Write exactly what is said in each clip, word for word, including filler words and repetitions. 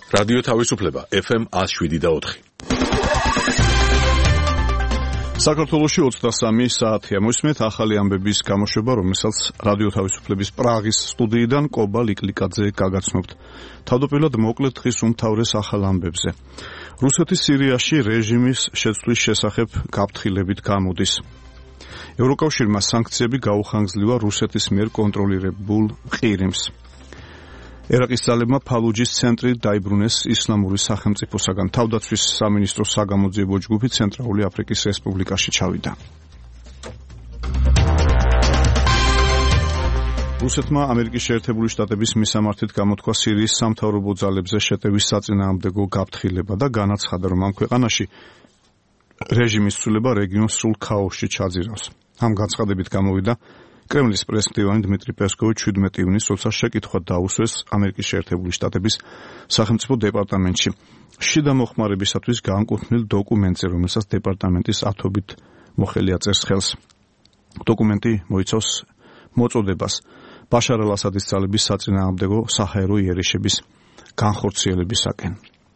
რადიო თავისუფლება ეფ ემ ათს შვიდი და ოთხი. საქართველოში ოცდასამი საათია. მოსმენთ ახალი ამბების გამოშვება, რომელსაც რადიო თავისუფლების პრაღის სტუდიიდან კობა ლიკლიკაძე გაგაცნობთ. თავდაპირველად მოკლედ დღის უმთავრეს ახალ ამბებზე. რუსეთის სირიაში რეჟიმის შეცვლის შესახებ გაფრთხილებით გამოდის. ევროკავშირმა სანქციები გაუხანგძლივა რუსეთის მიერ კონტროლირებულ ყირიმს. ერაყის ძალებმა ფალუჯის ცენტრი დაიბრუნეს ისლამური სახელმწიფოსაგან. თავდაცვის სამინისტროს საგამოძიებო ჯგუფი ცენტრალური აფრიკის რესპუბლიკაში წავიდა. რუსეთმა ამერიკის შეერთებული შტატების მისამართით გამოთქვა სირიის სამთავრობო ძალებზე შეტევის საწინააღმდეგო გაფრთხილება და განაცხადა, რომ ამ ქვეყანაში რეჟიმის ცვლილება რეგიონს სრულ ქაოსში ჩაძირავს. ამ განცხადებით გამოვიდა კრემლის პრესმდივანი დმიტრი პესკოვი ჩვიდმეტი ივნისს, როცა შეკითხვა დაუსვეს ამერიკის შეერთებული შტატების სახელმწიფო დეპარტამენტში შიდა მოხმარებისათვის განკუთვნილ დოკუმენტზე, რომელსაც დეპარტამენტის ათობით მოხელი აწერს ხელს. დოკუმენტი მოიცავს მოწოდებას ბაშარ ალ-ასადის ძალების საწინააღმდეგო საჰაერო იერიშების განხორციელებისაკენ.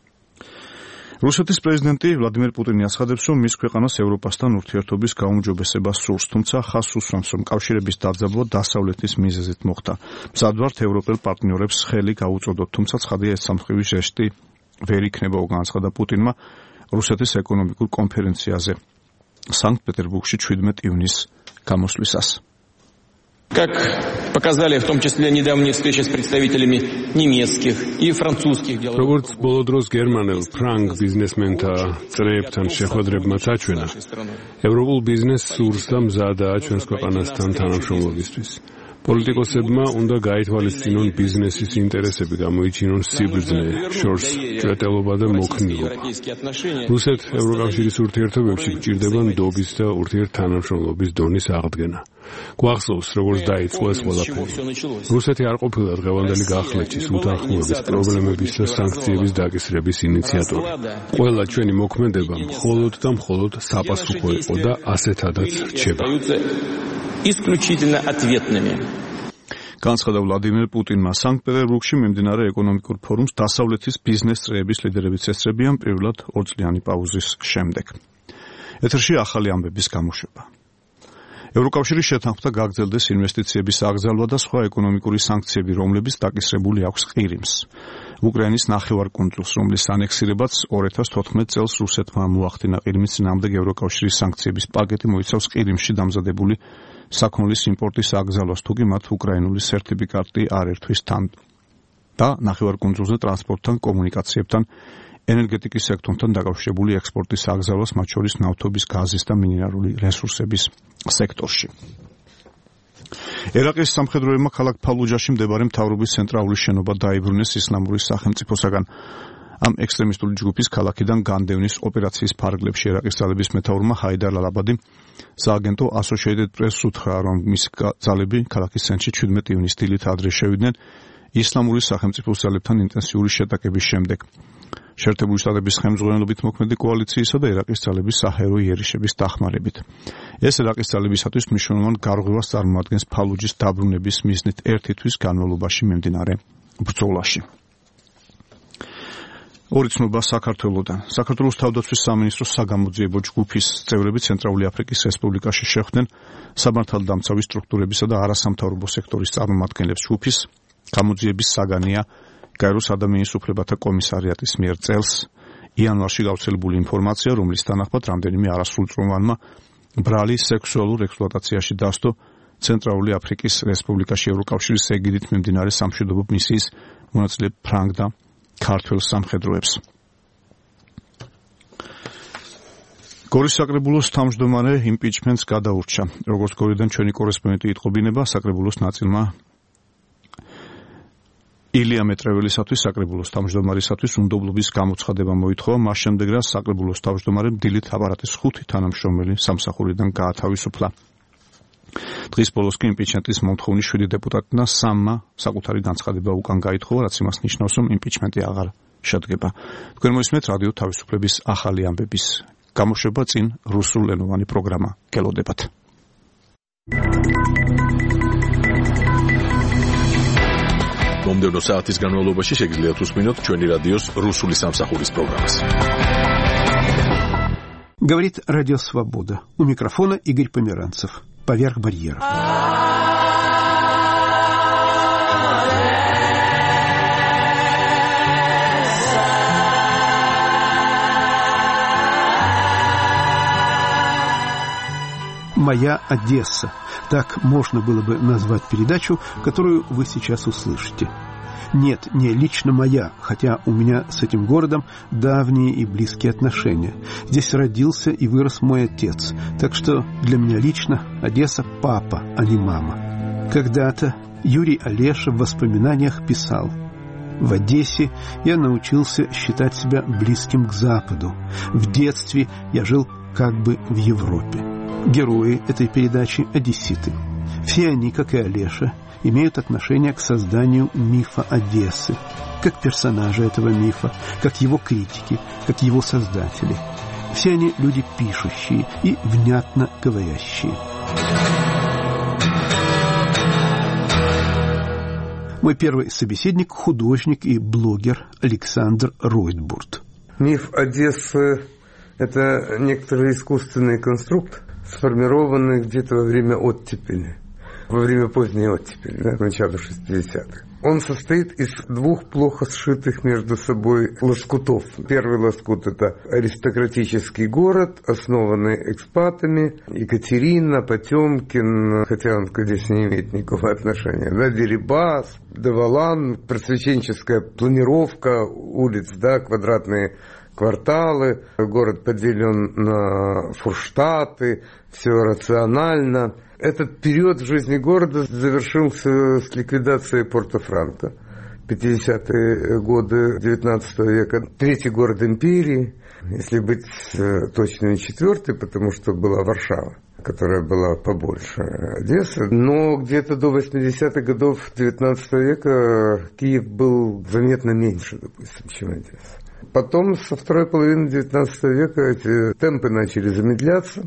რუსეთის პრეზიდენტი ვლადიმერ პუტინი აცხადებს, რომ მის ქვეყანას ევროპასთან ურთიერთობის გაუმჯობესება სურს, თუმცა ხაზს უსვამს, რომ კავშირების დაძაბვა დასავლეთის მიზეზით მოხდა. მზად ვართ ევროპელ პარტნიორებს ხელი გაუწოდოთ, თუმცა ცხადია ეს სამხედრო ჟესტი ვერ იქნება, განაცხადა პუტინმა რუსეთის ეკონომიკურ კონფერენციაზე სანქტ-პეტერბურგში ჩვიდმეტი ივნისს გამოსვლისას. Как показали в том числе недавние встречи с представителями немецких и французских деловых. როგორც ბოლო დროს გერმანელ ფრანგ ბიზნესმენთა წრეებთან შეხვედრებმა წაჩვენა, ევროპულ ბიზნესს სურს და მზადაა ჩვენს ქვეყანასთან თანამშრომლობისთვის. პოლიტიკოსებმა უნდა გაითვალისწინონ ბიზნესის ინტერესები, გამოიჩინონ სიბრძნე, შორს ჭრეტელობა და მოქნილობა. რუსეთ-ევროკავშირის ურთიერთობებში გჭირდება ნდობის და ურთიერთთანამშრომლობის დონის აღდგენა. გვახსოვს, როგორც დაიწყო ეს ყველაფერი. რუსეთი არ ყოფილა დღევანდელი გახლეჩის, უთანხმოების პრობლემების და სანქციების დაკისრების ინიციატორი. ყველა ჩვენი მოქმედება მხოლოდ და მხოლოდ საპასუხო იყო და ასეთადაც რჩება. исключительно ответными. განაცხადა ვლადიმერ პუტინმა სანქტ-პეტერბურგში მიმდინარე ეკონომიკურ ფორუმს დასავლეთის ბიზნეს წრეების ლიდერებიც ესწრებიან პირველად ორწლიანი პაუზის შემდეგ. ეთერში ახალი ამბების გამოშვება. ევროკავშირის შეთანხმდა გაგრძელდეს ინვესტიციების აკრძალვა და სხვა ეკონომიკური სანქციები, რომლებიც დაკისრებული აქვს ყირიმს. უკრაინის ნახევარკუნძულს, რომლის ანექსირებაც ორი ათას თოთხმეტ წელს რუსეთმა მოახდინა. ყირიმის წინააღმდეგ ევროკავშირის სანქციების პაკეტი მოიცავს ყირიმში დამზადებული საქონლის იმპორტის აკრძალვას, თუ კი მათ უკრაინული სერტიფიკატი არ ერთვის თან და ნახევარკუნძულზე ტრანსპორტთან, კომუნიკაციებთან, ენერგეტიკის სექტორთან დაკავშირებული ექსპორტის აკრძალვას, მათ შორის ნავთობის, გაზის და მინერალური რესურსების სექტორში. ერაყის სამხედროებმა ქალაქ ფალუჯაში მდებარე მთავრობის ცენტრალური შენობა დაიბრუნეს ისლამური სახელმწიფოსაგან. ამ ექსტრემისტული ჯგუფის ქალაქიდან განდევნის ოპერაციის ფარგლებში ერაყის ძალების მეთაურმა ჰაიდარ ალ-აბადი სააგენტო Associated Press-ს უთხრა, რომ მის ძალები ქალაქის ცენტრში ჩვიდმეტი ივნისს დილით ადრე შევიდნენ ისლამური სახელმწიფოს ძალებთან ინტენსიური შეტაკების შემდეგ. შეერთებული შტატების ხელმძღვანელობით მოქმედი კოალიციისა და ერაყის ძალების საჰაერო იერიშების დახმარებით. ეს ერაყის ძალებისათვის მნიშვნელოვან გარღვევას წარმოადგენს ფალუჯის დაბრუნების მიზნით ერთი თვის განმავლობაში მიმდინარე ბრძოლაში. ორი ცნობა საქართველოდან. საქართველოს თავდაცვის სამინისტროს საგამოძიებო ჯგუფის წევრები ცენტრალური აფრიკის რესპუბლიკაში შეხვდნენ სამართალდამცავი სტრუქტურებისა და არასამთავრობო სექტორის წარმომადგენლებს. ჯგუფის გამოძიების საგანია გაეროს ადამიანის უფლებათა კომისარიატის მიერ წელს იანვარში გავრცელებული ინფორმაცია, რომლის თანახმად რამდენიმე არასრულწლოვანმა ბრალი სექსუალურ ექსპლუატაციაში დასდო ცენტრალური აფრიკის რესპუბლიკაში ევროკავშირის ეგიდით მიმდინარე სამშვიდობო მისიის მონაწილე ფრანგ და ქართველ სამხედროებს. გორის საკრებულოს თავმჯდომარე იმპიჩმენტს გადაურჩა. როგორც გორიდან ჩვენი კორესპონდენტი იტყობინება, საკრებულოს ნაწილმა ილია მეტრეველისათვის საკრებულოს თავმჯდომარისათვის უნდობლობის გამოცხადება მოითხოვა, მას შემდეგ რაც საკრებულოს თავმჯდომარემ დილით აპარატის ხუთი თანამშრომელი სამსახურიდან გაათავისუფლა. დღის ბოლოს კი იმპიჩმენტის მომთხოვნი შვიდი დეპუტატმა სამმა საკუთარი განცხადება უკან გაითხოვა, რაც იმას ნიშნავს, რომ იმპიჩმენტი აღარ შედგება. თქვენ მოისმენთ რადიო თავისუფლების ახალი ამბების გამოშვება, წინ რუსულენოვანი პროგრამა გელოდებათ. მომდევნო საათის განმავლობაში შეგიძლიათ უსმინოთ ჩვენი რადიოს რუსული სამსახურის პროგრამას. Говорит Радио Свобода. У микрофона Игорь Померанцев. Поверх барьеров. «Моя Одесса». Так можно было бы назвать передачу, которую вы сейчас услышите. Нет, не лично моя, хотя у меня с этим городом давние и близкие отношения. Здесь родился и вырос мой отец, так что для меня лично Одесса – папа, а не мама. Когда-то Юрий Олеша в воспоминаниях писал: «В Одессе я научился считать себя близким к Западу. В детстве я жил как бы в Европе». Герои этой передачи – одесситы. Все они, как и Олеша, имеют отношение к созданию мифа Одессы, как персонажи этого мифа, как его критики, как его создатели. Все они люди пишущие и внятно говорящие. Мой первый собеседник – художник и блогер Александр Ройтбурд. Миф Одессы – это некоторый искусственный конструкт, сформированный где-то во время оттепели, во время поздней оттепели, да, начала шестидесятых. Он состоит из двух плохо сшитых между собой лоскутов. Первый лоскут – это аристократический город, основанный экспатами. Екатерина, Потемкин, хотя он здесь не имеет никакого отношения, да, Дерибас, Деволан, просвещенческая планировка улиц, да, квадратные кварталы, город поделен на фурштаты, все рационально. Этот период в жизни города завершился с ликвидацией Порто-Франко. пятидесятые годы девятнадцатого века. Третий город империи, если быть точным, четвертый, потому что была Варшава, которая была побольше Одессы. Но где-то до восьмидесятых годов девятнадцатого века Киев был заметно меньше, допустим, чем Одесса. Потом, со второй половины девятнадцатого века, эти темпы начали замедляться.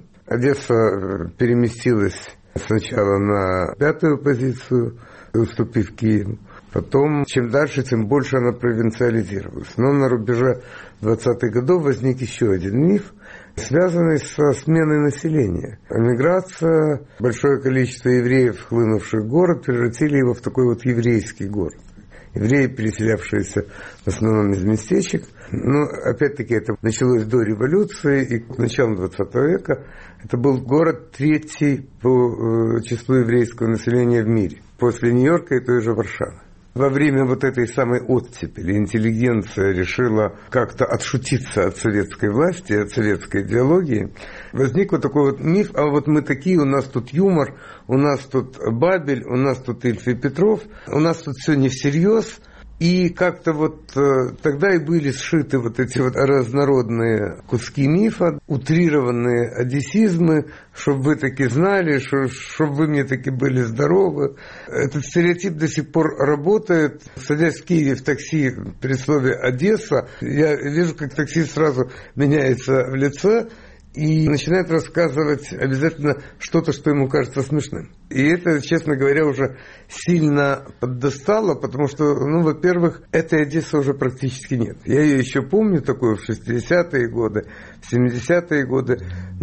Одесса переместилась сначала на пятую позицию, уступив Киеву. Потом, чем дальше, тем больше она провинциализировалась. Но на рубеже двадцатых годов возник еще один миф, связанный со сменой населения. Эмиграция, большое количество евреев, хлынувших в город, превратили его в такой вот еврейский город. Евреи, переселявшиеся в основном из местечек. Но, опять-таки, это началось до революции, и к началу двадцатого века это был город третий по числу еврейского населения в мире. После Нью-Йорка и той же Варшавы. Во время вот этой самой оттепели интеллигенция решила как-то отшутиться от советской власти, от советской идеологии. Возник вот такой вот миф: а вот мы такие, у нас тут юмор, у нас тут Бабель, у нас тут Ильф и Петров, у нас тут все не всерьез. И как-то вот тогда и были сшиты вот эти вот разнородные куски мифа, утрированные одессизмы, чтобы вы таки знали, чтобы вы мне таки были здоровы. Этот стереотип до сих пор работает. Садясь в Киеве в такси при слове «Одесса», я вижу, как таксист сразу меняется в лице и начинает рассказывать обязательно что-то, что ему кажется смешным. И это, честно говоря, уже сильно поддостало, потому что, ну, во-первых, этой Одессы уже практически нет. Я ее еще помню такую в шестидесятые годы, в семидесятые годы,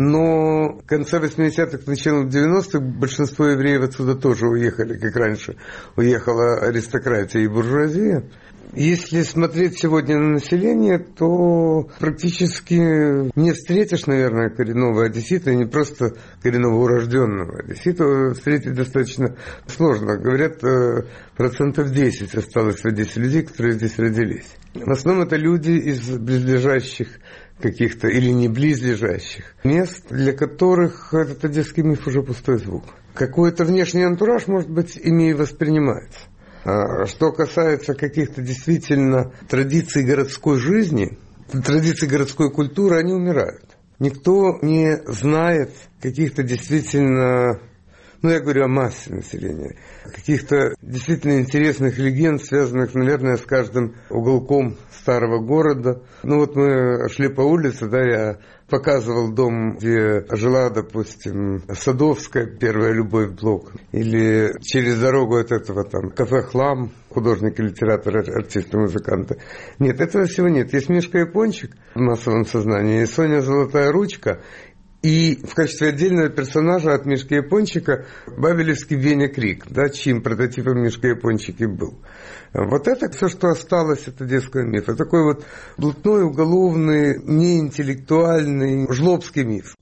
но в конце восьмидесятых, начале девяностых большинство евреев отсюда тоже уехали, как раньше уехала аристократия и буржуазия. Если смотреть сегодня на население, то практически не встретишь, наверное, коренного одессита, и не просто коренного урожденного одессита, встретить достаточно сложно. Говорят, процентов десять осталось в Одессе людей, которые здесь родились. В основном это люди из близлежащих каких-то или не близлежащих мест, для которых этот одесский миф уже пустой звук. Какой-то внешний антураж, может быть, ими и воспринимается. Что касается каких-то действительно традиций городской жизни, традиций городской культуры, они умирают. Никто не знает каких-то действительно, ну я говорю о массе населения, каких-то действительно интересных легенд, связанных, наверное, с каждым уголком старого города. Ну вот мы шли по улице, да, я показывал дом, где жила, допустим, Садовская, первая любовь блок, или через дорогу от этого там кафе «Хлам», художники, литераторы, артисты, музыканты. Нет, этого всего нет. Есть Мишка Япончик в массовом сознании, и Соня Золотая Ручка, и в качестве отдельного персонажа от Мишки Япончика бабелевский Веня Крик, да, чьим прототипом Мишка Япончик и был. Вот это все, что осталось от одесского мифа. Такой вот блатной, уголовный, неинтеллектуальный, жлобский миф.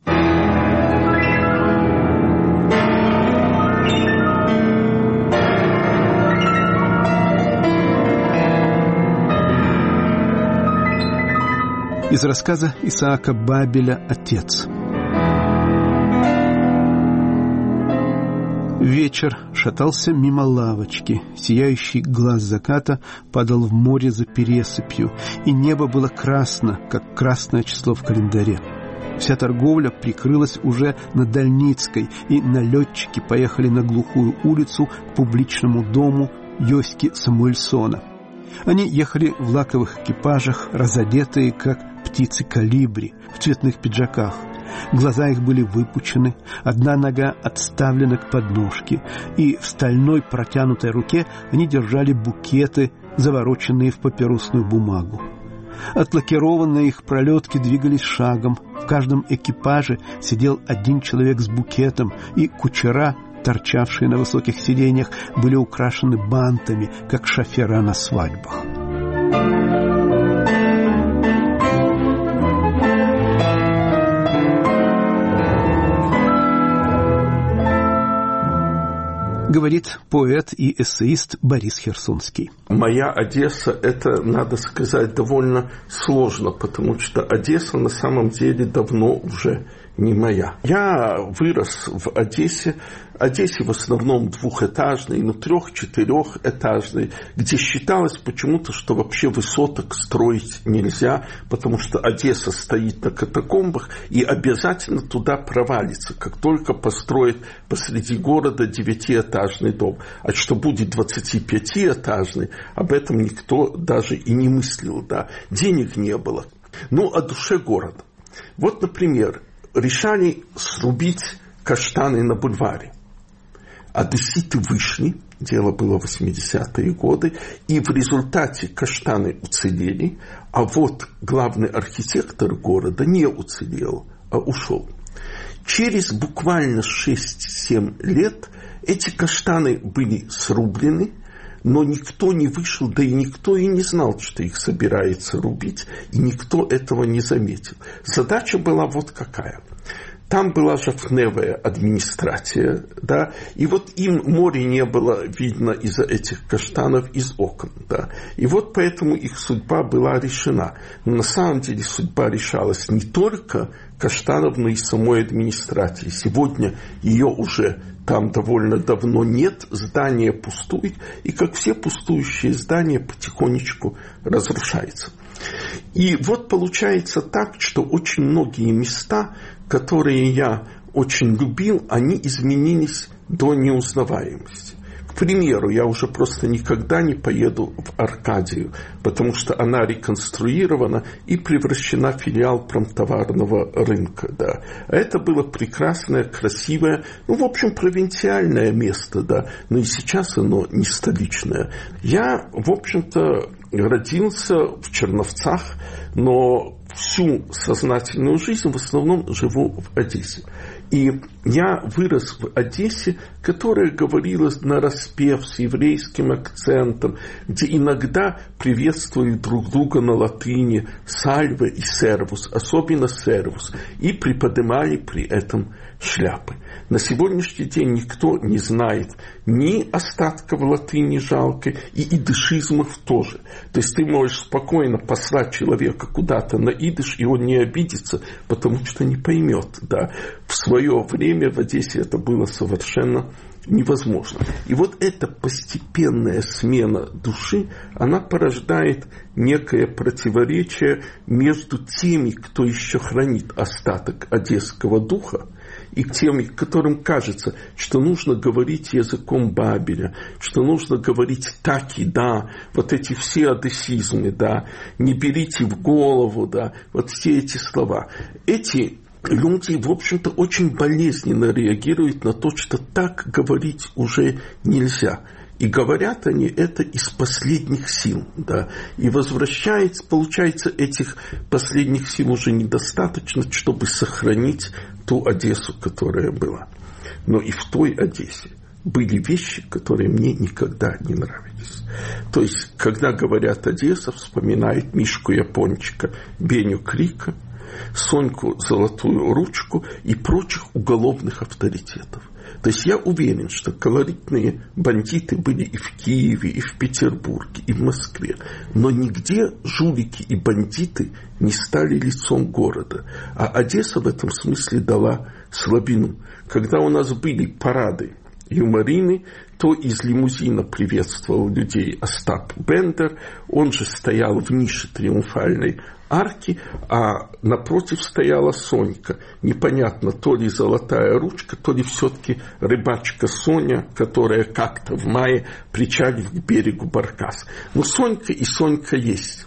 Из рассказа Исаака Бабеля «Отец». Вечер шатался мимо лавочки, сияющий глаз заката падал в море за пересыпью, и небо было красно, как красное число в календаре. Вся торговля прикрылась уже на Дальницкой, и налетчики поехали на глухую улицу к публичному дому Йоськи Самуэльсона. Они ехали в лаковых экипажах, разодетые, как птицы колибри, в цветных пиджаках. Глаза их были выпучены, одна нога отставлена к подножке, и в стальной протянутой руке они держали букеты, завороченные в папиросную бумагу. Отлакированные их пролетки двигались шагом, в каждом экипаже сидел один человек с букетом, и кучера, торчавшие на высоких сиденьях, были украшены бантами, как шофера на свадьбах. Говорит поэт и эссеист Борис Херсонский. Моя Одесса, это, надо сказать, довольно сложно, потому что Одесса на самом деле давно уже не моя. Я вырос в Одессе, Одессе в основном двухэтажной, но трех-четырехэтажной, где считалось почему-то, что вообще высоток строить нельзя, потому что Одесса стоит на катакомбах и обязательно туда провалится, как только построит посреди города девятиэтажный дом. А что будет двадцатипятиэтажный, об этом никто даже и не мыслил, да. Денег не было. Ну, о душе города. Вот, например, решали срубить каштаны на бульваре. Одесситы вышли, дело было в восьмидесятые годы, и в результате каштаны уцелели, а вот главный архитектор города не уцелел, а ушел. Через буквально шесть-семь лет эти каштаны были срублены, но никто не вышел, да и никто и не знал, что их собирается рубить, и никто этого не заметил. Задача была вот какая. Там была жовтневая администрация, да, и вот им море не было видно из-за этих каштанов из окон, да, и вот поэтому их судьба была решена. Но на самом деле судьба решалась не только каштанов, но и самой администрации. Сегодня ее уже там довольно давно нет, здание пустует, и как все пустующие здания потихонечку разрушаются. И вот получается так, что очень многие места, которые я очень любил, они изменились до неузнаваемости. К примеру, я уже просто никогда не поеду в Аркадию, потому что она реконструирована и превращена в филиал промтоварного рынка. Да. А это было прекрасное, красивое, ну, в общем, провинциальное место, да, но и сейчас оно не столичное. Я, в общем-то, родился в Черновцах, но всю сознательную жизнь в основном живу в Одессе. И я вырос в Одессе, которая говорила нараспев с еврейским акцентом, где иногда приветствуют друг друга на латыни «сальве» и «сервус», особенно «сервус», и приподнимали при этом шляпы. На сегодняшний день никто не знает ни остатков латыни жалкой, и идышизмов тоже. То есть ты можешь спокойно послать человека куда-то на идыш, и он не обидится, потому что не поймет. Да. В свое время в Одессе это было совершенно невозможно. И вот эта постепенная смена души, она порождает некое противоречие между теми, кто еще хранит остаток одесского духа, и теми, которым кажется, что нужно говорить языком Бабеля, что нужно говорить так и да, вот эти все одессизмы, да, не берите в голову, да, вот все эти слова. Эти люди, в общем-то, очень болезненно реагируют на то, что так говорить уже нельзя. И говорят они это из последних сил. Да. И возвращается, получается, этих последних сил уже недостаточно, чтобы сохранить ту Одессу, которая была. Но и в той Одессе были вещи, которые мне никогда не нравились. То есть, когда говорят Одесса, вспоминает Мишку Япончика, Беню Крика, Соньку Золотую Ручку и прочих уголовных авторитетов. То есть я уверен, что колоритные бандиты были и в Киеве, и в Петербурге, и в Москве. Но нигде жулики и бандиты не стали лицом города. А Одесса в этом смысле дала слабину. Когда у нас были парады юморины, то из лимузина приветствовал людей Остап Бендер. Он же стоял в нише триумфальной арки, а напротив стояла Сонька. Непонятно, то ли Золотая Ручка, то ли все-таки рыбачка Соня, которая как-то в мае причалив к берегу Баркас. Но Сонька и Сонька есть.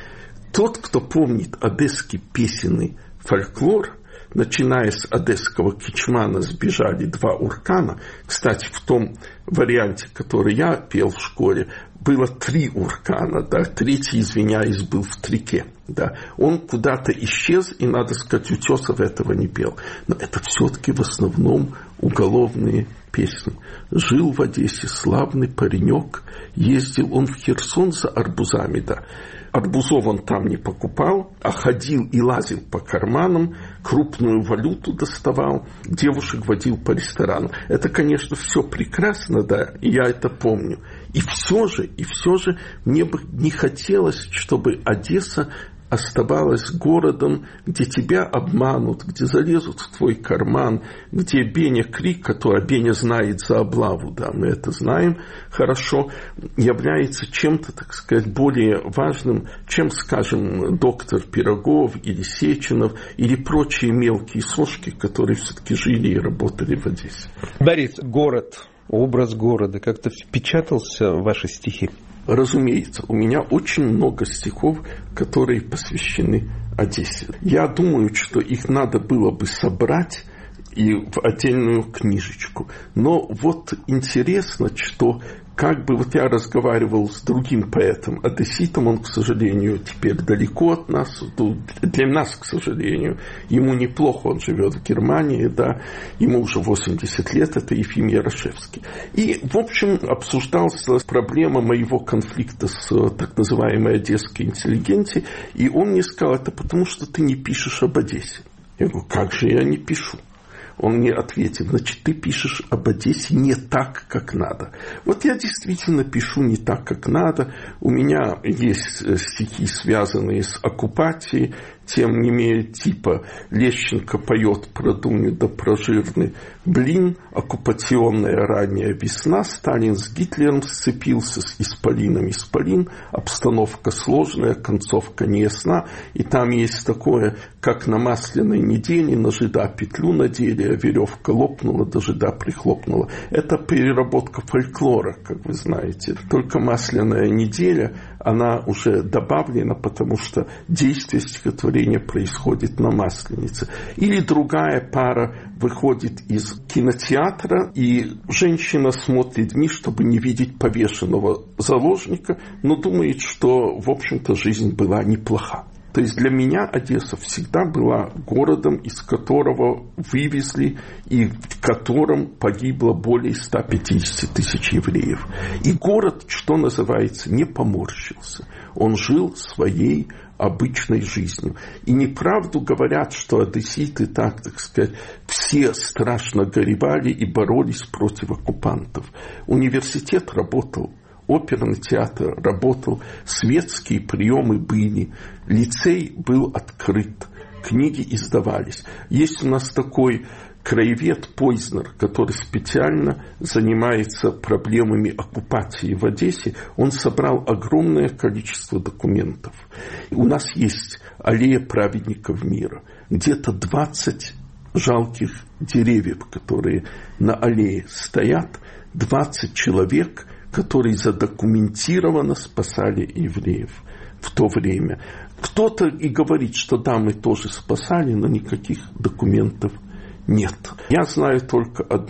Тот, кто помнит одесский песенный фольклор, начиная с одесского кичмана «Сбежали два уркана». Кстати, в том варианте, который я пел в школе, было три уркана, да, третий, извиняюсь, был в трике. Да. Он куда-то исчез, и, надо сказать, Утесов этого не пел. Но это все-таки в основном уголовные песни. Жил в Одессе славный паренек, ездил он в Херсон за арбузами, да. Арбузов он там не покупал, а ходил и лазил по карманам, крупную валюту доставал, девушек водил по ресторанам. Это, конечно, все прекрасно, да, и я это помню. И все же, и все же мне бы не хотелось, чтобы Одесса оставалась городом, где тебя обманут, где залезут в твой карман, где Беня Крик, который Беня знает за облаву, да, мы это знаем хорошо, является чем-то, так сказать, более важным, чем, скажем, доктор Пирогов или Сеченов или прочие мелкие сошки, которые все-таки жили и работали в Одессе. Борис, город, образ города как-то впечатался в ваши стихи? Разумеется, у меня очень много стихов, которые посвящены Одессе. Я думаю, что их надо было бы собрать и в отдельную книжечку. Но вот интересно, что как бы вот я разговаривал с другим поэтом, одесситом, он, к сожалению, теперь далеко от нас, для нас, к сожалению, ему неплохо, он живет в Германии, да, ему уже восемьдесят лет, это Ефим Ярошевский. И, в общем, обсуждалась проблема моего конфликта с так называемой одесской интеллигенцией, и он мне сказал, это потому, что ты не пишешь об Одессе. Я говорю, как же я не пишу? Он мне ответил, значит, ты пишешь об Одессе не так, как надо. Вот я действительно пишу не так, как надо. У меня есть стихи, связанные с оккупацией, тем не менее, типа Лещенко поет про Дуню да про жирный блин, оккупационная ранняя весна, Сталин с Гитлером сцепился, с исполином исполин, обстановка сложная, концовка неясна, и там есть такое, как на масляной неделе на жида петлю надели, а веревка лопнула, да жида прихлопнула. Это переработка фольклора, как вы знаете. Только масляная неделя, она уже добавлена, потому что действие стихотворения происходит на Масленице. Или другая пара выходит из кинотеатра, и женщина смотрит вниз, чтобы не видеть повешенного заложника, но думает, что, в общем-то, жизнь была неплоха. То есть для меня Одесса всегда была городом, из которого вывезли и в котором погибло более ста пятидесяти тысяч евреев. И город, что называется, не поморщился. Он жил своей обычной жизнью. И неправду говорят, что одесситы так, так сказать, все страшно горевали и боролись против оккупантов. Университет работал, оперный театр работал, светские приемы были, лицей был открыт, книги издавались. Есть у нас такой краевед Пойзнер, который специально занимается проблемами оккупации в Одессе. Он собрал огромное количество документов. У нас есть аллея праведников мира, где-то двадцать жалких деревьев, которые на аллее стоят, двадцать человек, которые задокументированно спасали евреев в то время. Кто-то и говорит, что да, мы тоже спасали, но никаких документов нет. Я знаю только одно.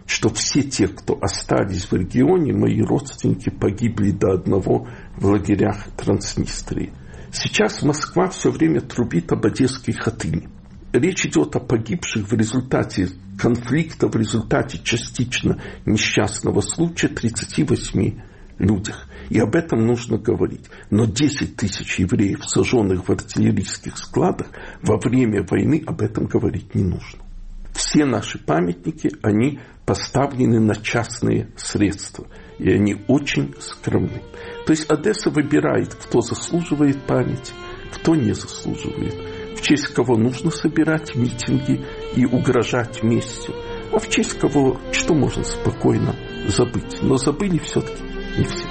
что все те, кто остались в регионе, мои родственники погибли до одного в лагерях Транснистрии. Сейчас Москва все время трубит об одесской хатыне. Речь идет о погибших в результате конфликта, в результате частично несчастного случая тридцати восьми людях. И об этом нужно говорить. Но десять тысяч евреев, сожженных в артиллерийских складах, во время войны об этом говорить не нужно. Все наши памятники, они поставлены на частные средства. И они очень скромны. То есть Одесса выбирает, кто заслуживает памяти, кто не заслуживает. В честь кого нужно собирать митинги и угрожать местью, а в честь кого что можно спокойно забыть. Но забыли все-таки не все.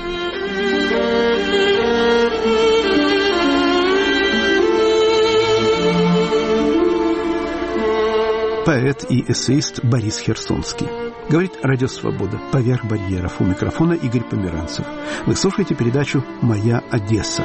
Поэт и эссеист Борис Херсонский. Говорит Радио Свобода. Поверх барьеров. У микрофона Игорь Померанцев. Вы слушаете передачу «Моя Одесса».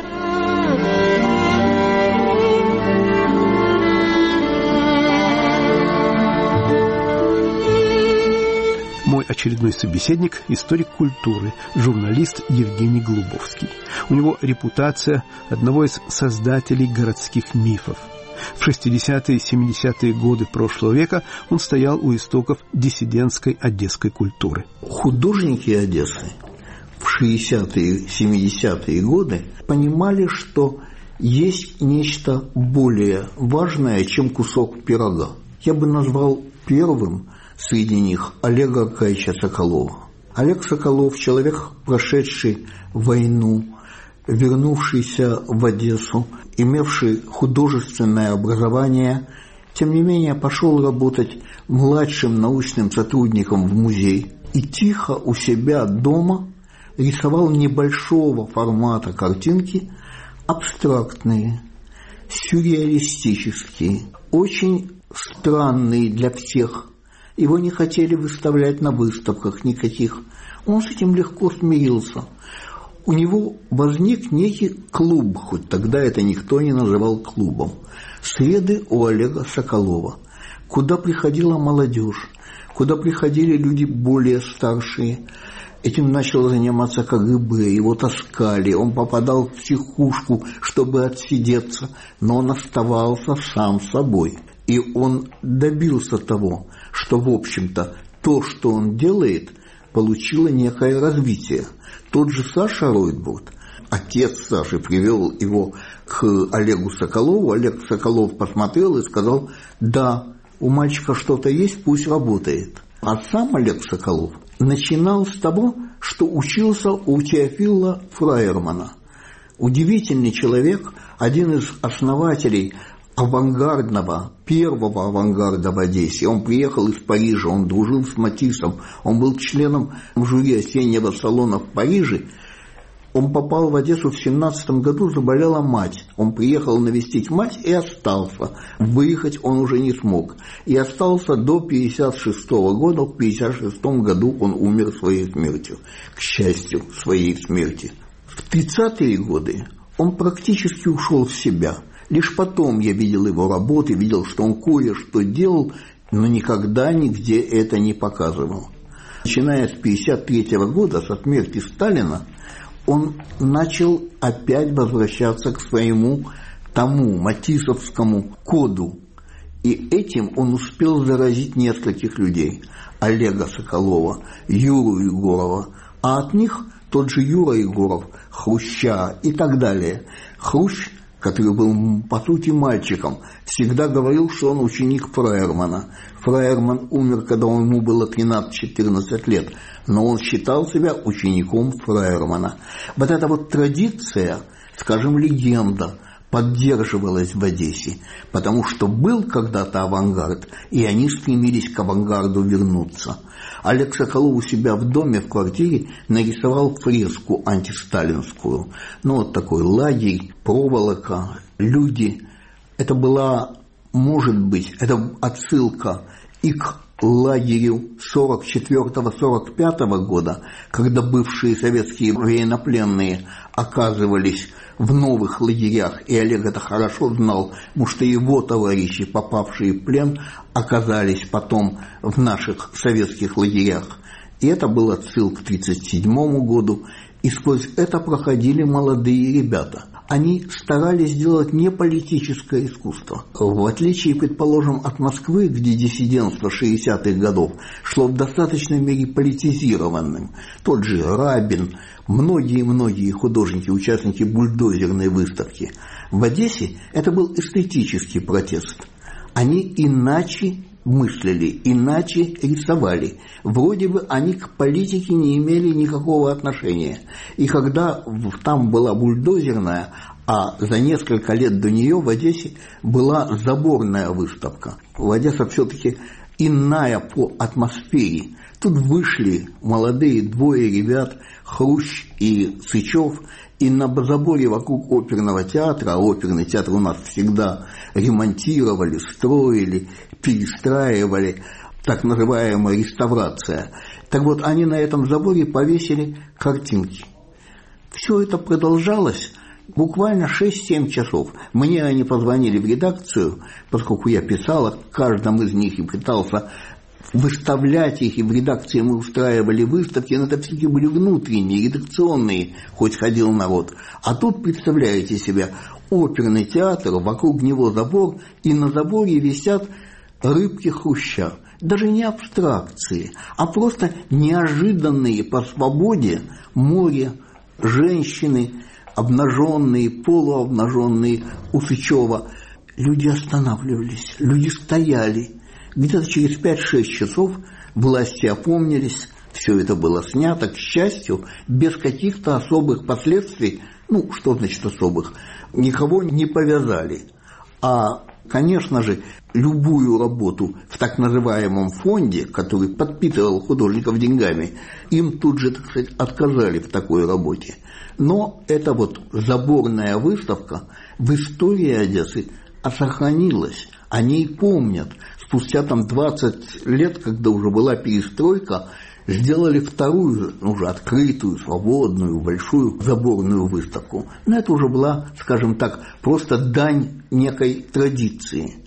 Мой очередной собеседник – историк культуры, журналист Евгений Голубовский. У него репутация одного из создателей городских мифов. В шестидесятые и семидесятые годы прошлого века он стоял у истоков диссидентской одесской культуры. Художники Одессы в шестидесятые и семидесятые годы понимали, что есть нечто более важное, чем кусок пирога. Я бы назвал первым среди них Олега Аркадьевича Соколова. Олег Соколов – человек, прошедший войну, вернувшийся в Одессу, имевший художественное образование, тем не менее пошел работать младшим научным сотрудником в музей и тихо у себя дома рисовал небольшого формата картинки, абстрактные, сюрреалистические, очень странные для всех. Его не хотели выставлять на выставках никаких. Он с этим легко смирился. У него возник некий клуб, хоть тогда это никто не называл клубом. Среды у Олега Соколова, куда приходила молодежь, куда приходили люди более старшие. Этим начал заниматься ка гэ бэ, его таскали, он попадал в психушку, чтобы отсидеться, но он оставался сам собой. И он добился того, что, в общем-то, то, что он делает, получило некое развитие. Тот же Саша Ройтбурд, отец Саши, привел его к Олегу Соколову. Олег Соколов посмотрел и сказал: да, у мальчика что-то есть, пусть работает. А сам Олег Соколов начинал с того, что учился у Теофила Фраермана. Удивительный человек, один из основателей авангардного, первого авангарда в Одессе. Он приехал из Парижа, он дружил с Матиссом, он был членом жюри осеннего салона в Париже. Он попал в Одессу в семнадцатом году, заболела мать. Он приехал навестить мать и остался. Выехать он уже не смог. И остался до пятьдесят шестого года. В пятьдесят шестом году он умер своей смертью. К счастью, своей смерти. В тридцатые годы он практически ушел в себя. Лишь потом я видел его работы, видел, что он кое-что делал, но никогда нигде это не показывал. Начиная с пятьдесят третьего года, со смерти Сталина, он начал опять возвращаться к своему тому матиссовскому коду. И этим он успел заразить нескольких людей. Олега Соколова, Юру Егорова, а от них тот же Юра Егоров, Хруща и так далее. Хрущ, который был, по сути, мальчиком, всегда говорил, что он ученик Фраермана. Фраерман умер, когда ему было тринадцать-четырнадцать лет, но он считал себя учеником Фраермана. Вот эта вот традиция, скажем, легенда, поддерживалась в Одессе, потому что был когда-то авангард, и они стремились к авангарду вернуться. Олег Соколов у себя в доме, в квартире, нарисовал фреску антисталинскую. Ну, вот такой лагерь, проволока, люди. Это была, может быть, это отсылка и к лагерю сорок четвёртого — сорок пятого года, когда бывшие советские военнопленные оказывались в новых лагерях, и Олег это хорошо знал, потому что его товарищи, попавшие в плен, оказались потом в наших советских лагерях. И это был отсыл к тридцать седьмому году, и сквозь это проходили молодые ребята. Они старались сделать не политическое искусство. В отличие, предположим, от Москвы, где диссидентство шестидесятых годов шло в достаточной мере политизированным. Тот же Рабин, многие-многие художники, участники бульдозерной выставки. В Одессе это был эстетический протест. Они иначе мыслили, иначе рисовали. Вроде бы они к политике не имели никакого отношения. И когда там была бульдозерная, а за несколько лет до нее в Одессе была заборная выставка. В Одессе все-таки иная по атмосфере. Тут вышли молодые двое ребят, Хрущ и Сычев, и на заборе вокруг оперного театра, а оперный театр у нас всегда ремонтировали, строили, перестраивали, так называемая реставрация. Так вот, они на этом заборе повесили картинки. Все это продолжалось буквально шесть-семь часов. Мне они позвонили в редакцию, поскольку я писал о каждом из них и пытался выставлять их, и в редакции мы устраивали выставки, но это все-таки были внутренние, редакционные, хоть ходил народ. А тут, представляете себе, оперный театр, вокруг него забор, и на заборе висят рыбки Хруща. Даже не абстракции, а просто неожиданные по свободе море, женщины, обнаженные, полуобнаженные у Сычева. Люди останавливались, люди стояли. Где-то через пять-шесть часов власти опомнились, все это было снято, к счастью, без каких-то особых последствий. Ну, что значит особых? Никого не повязали. А, конечно же, любую работу в так называемом фонде, который подпитывал художников деньгами, им тут же, так сказать, отказали в такой работе. Но эта вот заборная выставка в истории Одессы сохранилась. О ней помнят. Спустя там двадцать лет, когда уже была перестройка, сделали вторую, уже открытую, свободную, большую заборную выставку. Но это уже была, скажем так, просто дань некой традиции.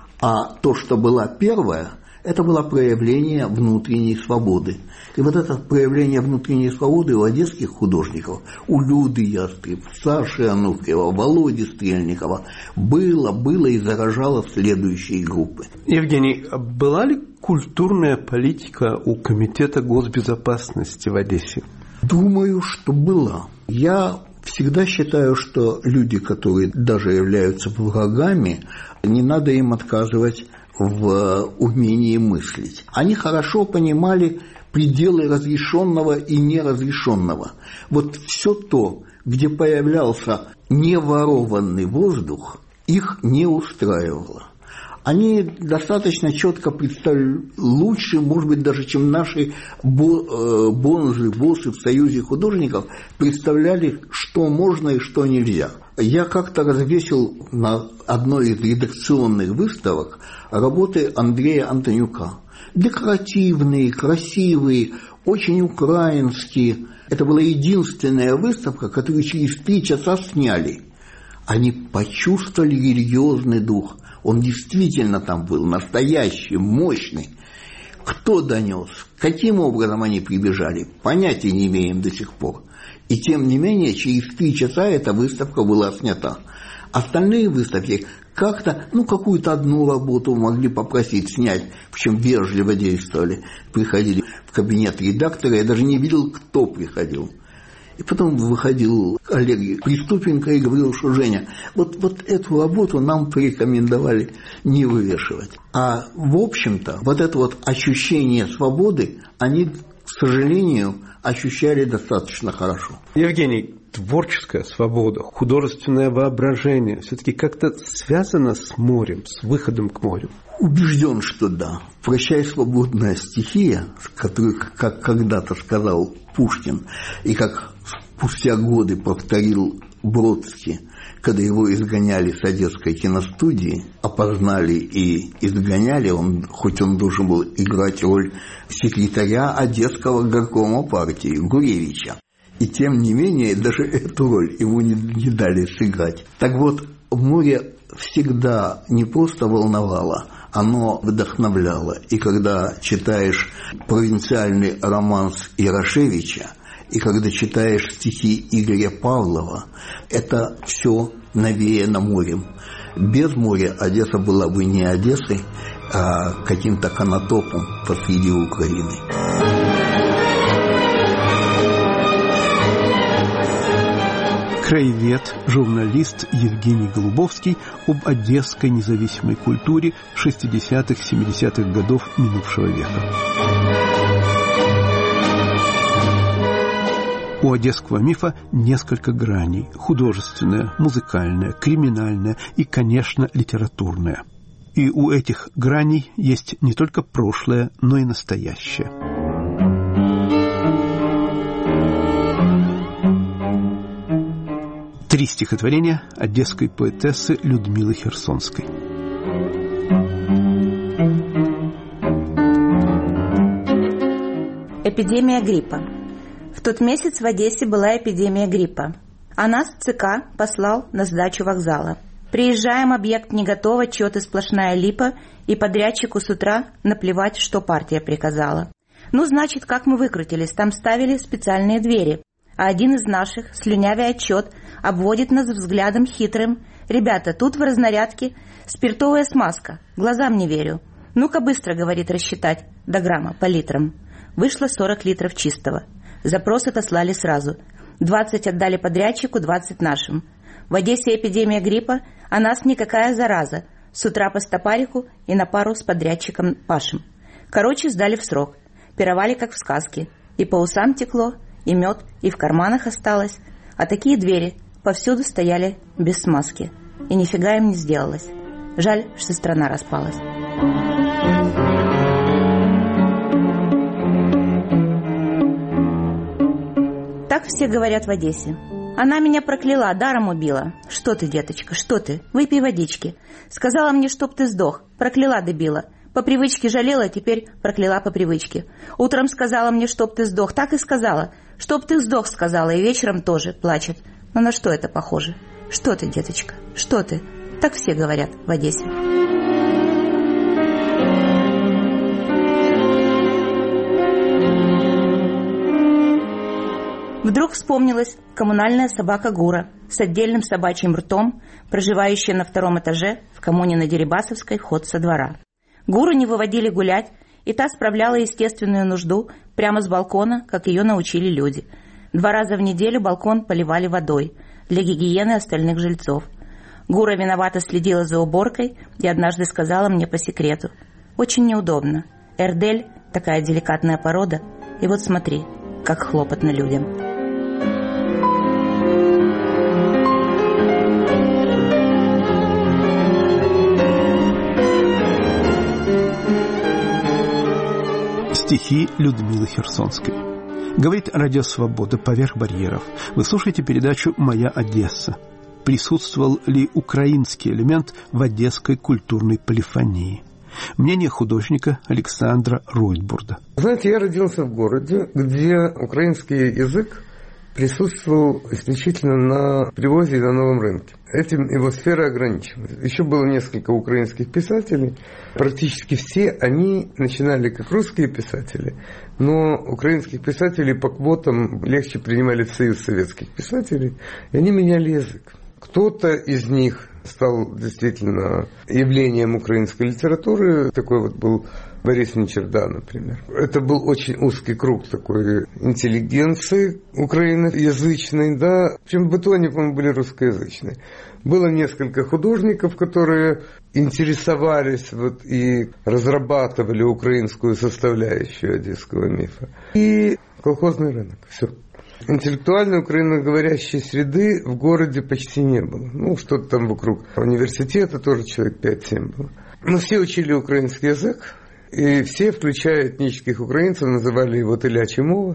А то, что была первая, это было проявление внутренней свободы. И вот это проявление внутренней свободы у одесских художников, у Люды Ястреб, Саши Ануфриева, Володи Стрельникова было, было и заражало следующие группы. Евгений, была ли культурная политика у Комитета госбезопасности в Одессе? Думаю, что была. Я всегда считаю, что люди, которые даже являются врагами, не надо им отказывать в умении мыслить. Они хорошо понимали пределы разрешенного и неразрешенного. Вот все то, где появлялся неворованный воздух, их не устраивало. Они достаточно четко представили, лучше, может быть, даже чем наши бонзы, боссы в Союзе художников, представляли, что можно и что нельзя. Я как-то развесил на одной из редакционных выставок работы Андрея Антонюка. Декоративные, красивые, очень украинские. Это была единственная выставка, которую через три часа сняли. Они почувствовали религиозный дух. Он действительно там был, настоящий, мощный. Кто донес? Каким образом они прибежали? Понятия не имеем до сих пор. И тем не менее, через три часа эта выставка была снята. Остальные выставки как-то, ну, какую-то одну работу могли попросить снять, причем вежливо действовали. Приходили в кабинет редактора, я даже не видел, кто приходил. И потом выходил Олег Приступенко и говорил, что Женя, вот, вот эту работу нам порекомендовали не вывешивать. А в общем-то, вот это вот ощущение свободы, они, к сожалению, ощущали достаточно хорошо. Евгений, творческая свобода, художественное воображение все-таки как-то связано с морем, с выходом к морю? Убежден, что да. «Прощай, свободная стихия», которую, как когда-то сказал Пушкин, и как спустя годы повторил Бродский, когда его изгоняли с Одесской киностудии, опознали и изгоняли, он, хоть он должен был играть роль секретаря Одесского горкома партии Гуревича. И тем не менее, даже эту роль ему не, не дали сыграть. Так вот, море всегда не просто волновало, оно вдохновляло. И когда читаешь провинциальный романс Ярошевича, и когда читаешь стихи Игоря Павлова, это все навеяно морем. Без моря Одесса была бы не Одессой, а каким-то канатопом посреди Украины. Краевед, журналист Евгений Голубовский об одесской независимой культуре шестидесятых-семидесятых годов минувшего века. У одесского мифа несколько граней – художественная, музыкальная, криминальная и, конечно, литературная. И у этих граней есть не только прошлое, но и настоящее. Три стихотворения одесской поэтессы Людмилы Херсонской. Эпидемия гриппа. В тот месяц в Одессе была эпидемия гриппа. А нас ЦК послал на сдачу вокзала. Приезжаем, объект не готов, отчеты сплошная липа, и подрядчику с утра наплевать, что партия приказала. Ну, значит, как мы выкрутились, там ставили специальные двери. А один из наших, слюнявя отчет, обводит нас взглядом хитрым. «Ребята, тут в разнарядке спиртовая смазка, глазам не верю. Ну-ка быстро, — говорит, — рассчитать до грамма по литрам». Вышло сорок литров чистого. Запрос отослали сразу. двадцать отдали подрядчику, двадцать нашим. В Одессе эпидемия гриппа, а нас никакая зараза. С утра по стопарику и на пару с подрядчиком Пашем. Короче, сдали в срок. Пировали, как в сказке. И по усам текло, и мед, и в карманах осталось. А такие двери повсюду стояли без смазки. И нифига им не сделалось. Жаль, что страна распалась. Так все говорят в Одессе. Она меня прокляла, даром убила. Что ты, деточка, что ты? Выпей водички. Сказала мне, чтоб ты сдох. Прокляла, дебила. По привычке жалела, теперь прокляла по привычке. Утром сказала мне, чтоб ты сдох. Так и сказала. Чтоб ты сдох, сказала. И вечером тоже плачет. Но на что это похоже? Что ты, деточка, что ты? Так все говорят в Одессе. Вдруг вспомнилась коммунальная собака Гура с отдельным собачьим ртом, проживающая на втором этаже в коммуне на Дерибасовской, вход со двора. Гуру не выводили гулять, и та справляла естественную нужду прямо с балкона, как ее научили люди. Два раза в неделю балкон поливали водой для гигиены остальных жильцов. Гура виновато следила за уборкой и однажды сказала мне по секрету: «Очень неудобно. Эрдель – такая деликатная порода, и вот смотри, как хлопотно людям». Стихи Людмилы Херсонской. Говорит Радио Свобода «Поверх барьеров». Вы слушаете передачу «Моя Одесса». Присутствовал ли украинский элемент в одесской культурной полифонии? Мнение художника Александра Ройтбурда. Знаете, я родился в городе, где украинский язык присутствовал исключительно на привозе и на новом рынке. Этим его сфера ограничивалась. Еще было несколько украинских писателей. Практически все они начинали как русские писатели, но украинских писателей по квотам легче принимали в Союз советских писателей, и они меняли язык. Кто-то из них стал действительно явлением украинской литературы. Такой вот был Борис Нечерда, например. Это был очень узкий круг такой интеллигенции украиноязычной, да. Причем в быту они, по-моему, были русскоязычные. Было несколько художников, которые интересовались вот и разрабатывали украинскую составляющую одесского мифа. И колхозный рынок. Все. Интеллектуальной украиноговорящей среды в городе почти не было. Ну, что-то там вокруг университета тоже человек пять-семь было. Но все учили украинский язык, и все, включая этнических украинцев, называли его телячья мова.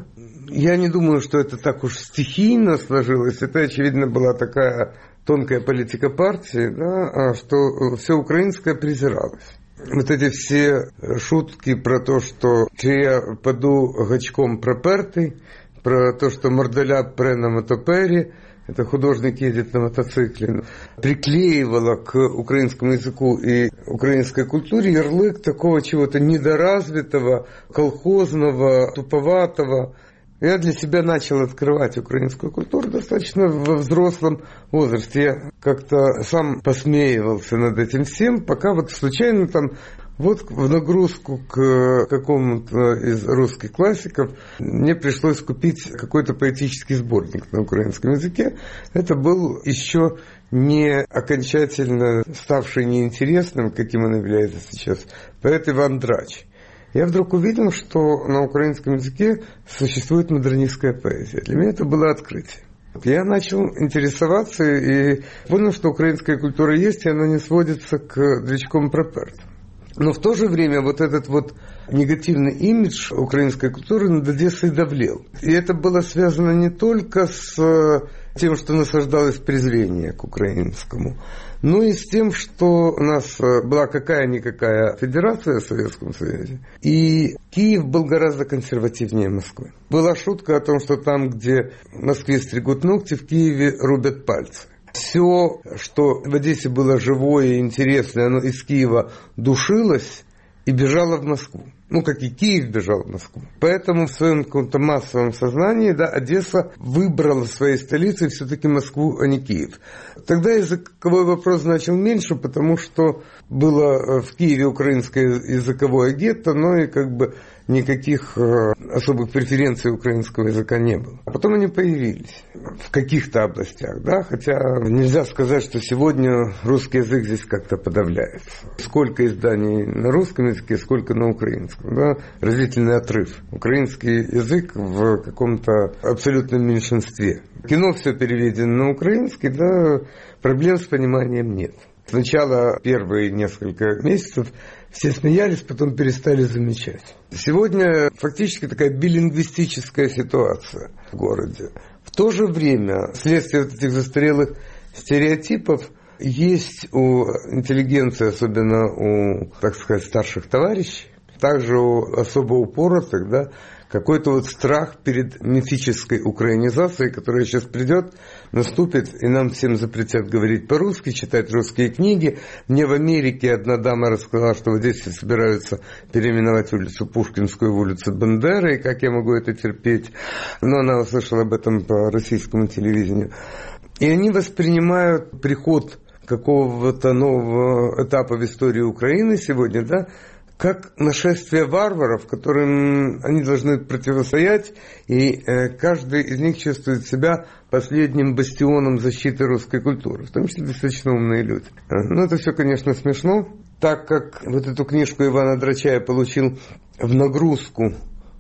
Я не думаю, что это так уж стихийно сложилось. Это, очевидно, была такая тонкая политика партии, да, что все украинское презиралось. Вот эти все шутки про то, что я паду гачком пропертый, про то, что мордоляп пре на мотопере, это художник едет на мотоцикле, приклеивала к украинскому языку и украинской культуре ярлык такого чего-то недоразвитого, колхозного, туповатого. Я для себя начал открывать украинскую культуру достаточно во взрослом возрасте. Я как-то сам посмеивался над этим всем, пока вот случайно там вот в нагрузку к какому-то из русских классиков мне пришлось купить какой-то поэтический сборник на украинском языке. Это был еще не окончательно ставший неинтересным, каким он является сейчас, поэт Иван Драч. Я вдруг увидел, что на украинском языке существует модернистская поэзия. Для меня это было открытие. Я начал интересоваться и понял, что украинская культура есть, и она не сводится к дрючком пропертым. Но в то же время вот этот вот негативный имидж украинской культуры над Одессой давлел. И это было связано не только с тем, что насаждалось презрение к украинскому, но и с тем, что у нас была какая-никакая федерация в Советском Союзе, и Киев был гораздо консервативнее Москвы. Была шутка о том, что там, где в Москве стригут ногти, в Киеве рубят пальцы. Все, что в Одессе было живое и интересное, оно из Киева душилось и бежало в Москву. Ну, как и Киев бежал в Москву. Поэтому в своем каком-то массовом сознании, да, Одесса выбрала своей столицей все-таки Москву, а не Киев. Тогда языковой вопрос значил меньше, потому что было в Киеве украинское языковое гетто, но и как бы никаких особых преференций украинского языка не было. А потом они появились в каких-то областях, да, хотя нельзя сказать, что сегодня русский язык здесь как-то подавляется. Сколько изданий на русском языке, сколько на украинском, да, разительный отрыв. Украинский язык в каком-то абсолютном меньшинстве. Кино все переведено на украинский, да, проблем с пониманием нет. Сначала первые несколько месяцев все смеялись, потом перестали замечать. Сегодня фактически такая билингвистическая ситуация в городе. В то же время, вследствие вот этих застарелых стереотипов, есть у интеллигенции, особенно у, так сказать, старших товарищей, также у особо упоротых, да, какой-то вот страх перед мифической украинизацией, которая сейчас придет, наступит, и нам всем запретят говорить по-русски, читать русские книги. Мне в Америке одна дама рассказала, что в Одессе собираются переименовать улицу Пушкинскую в улицу Бандеры, и как я могу это терпеть. Но она услышала об этом по российскому телевидению. И они воспринимают приход какого-то нового этапа в истории Украины сегодня, да, как нашествие варваров, которым они должны противостоять, и каждый из них чувствует себя последним бастионом защиты русской культуры, в том числе достаточно умные люди. Но это все, конечно, смешно, так как вот эту книжку Ивана Драча я получил в нагрузку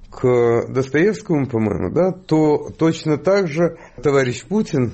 к Достоевскому, по-моему, да, то точно так же товарищ Путин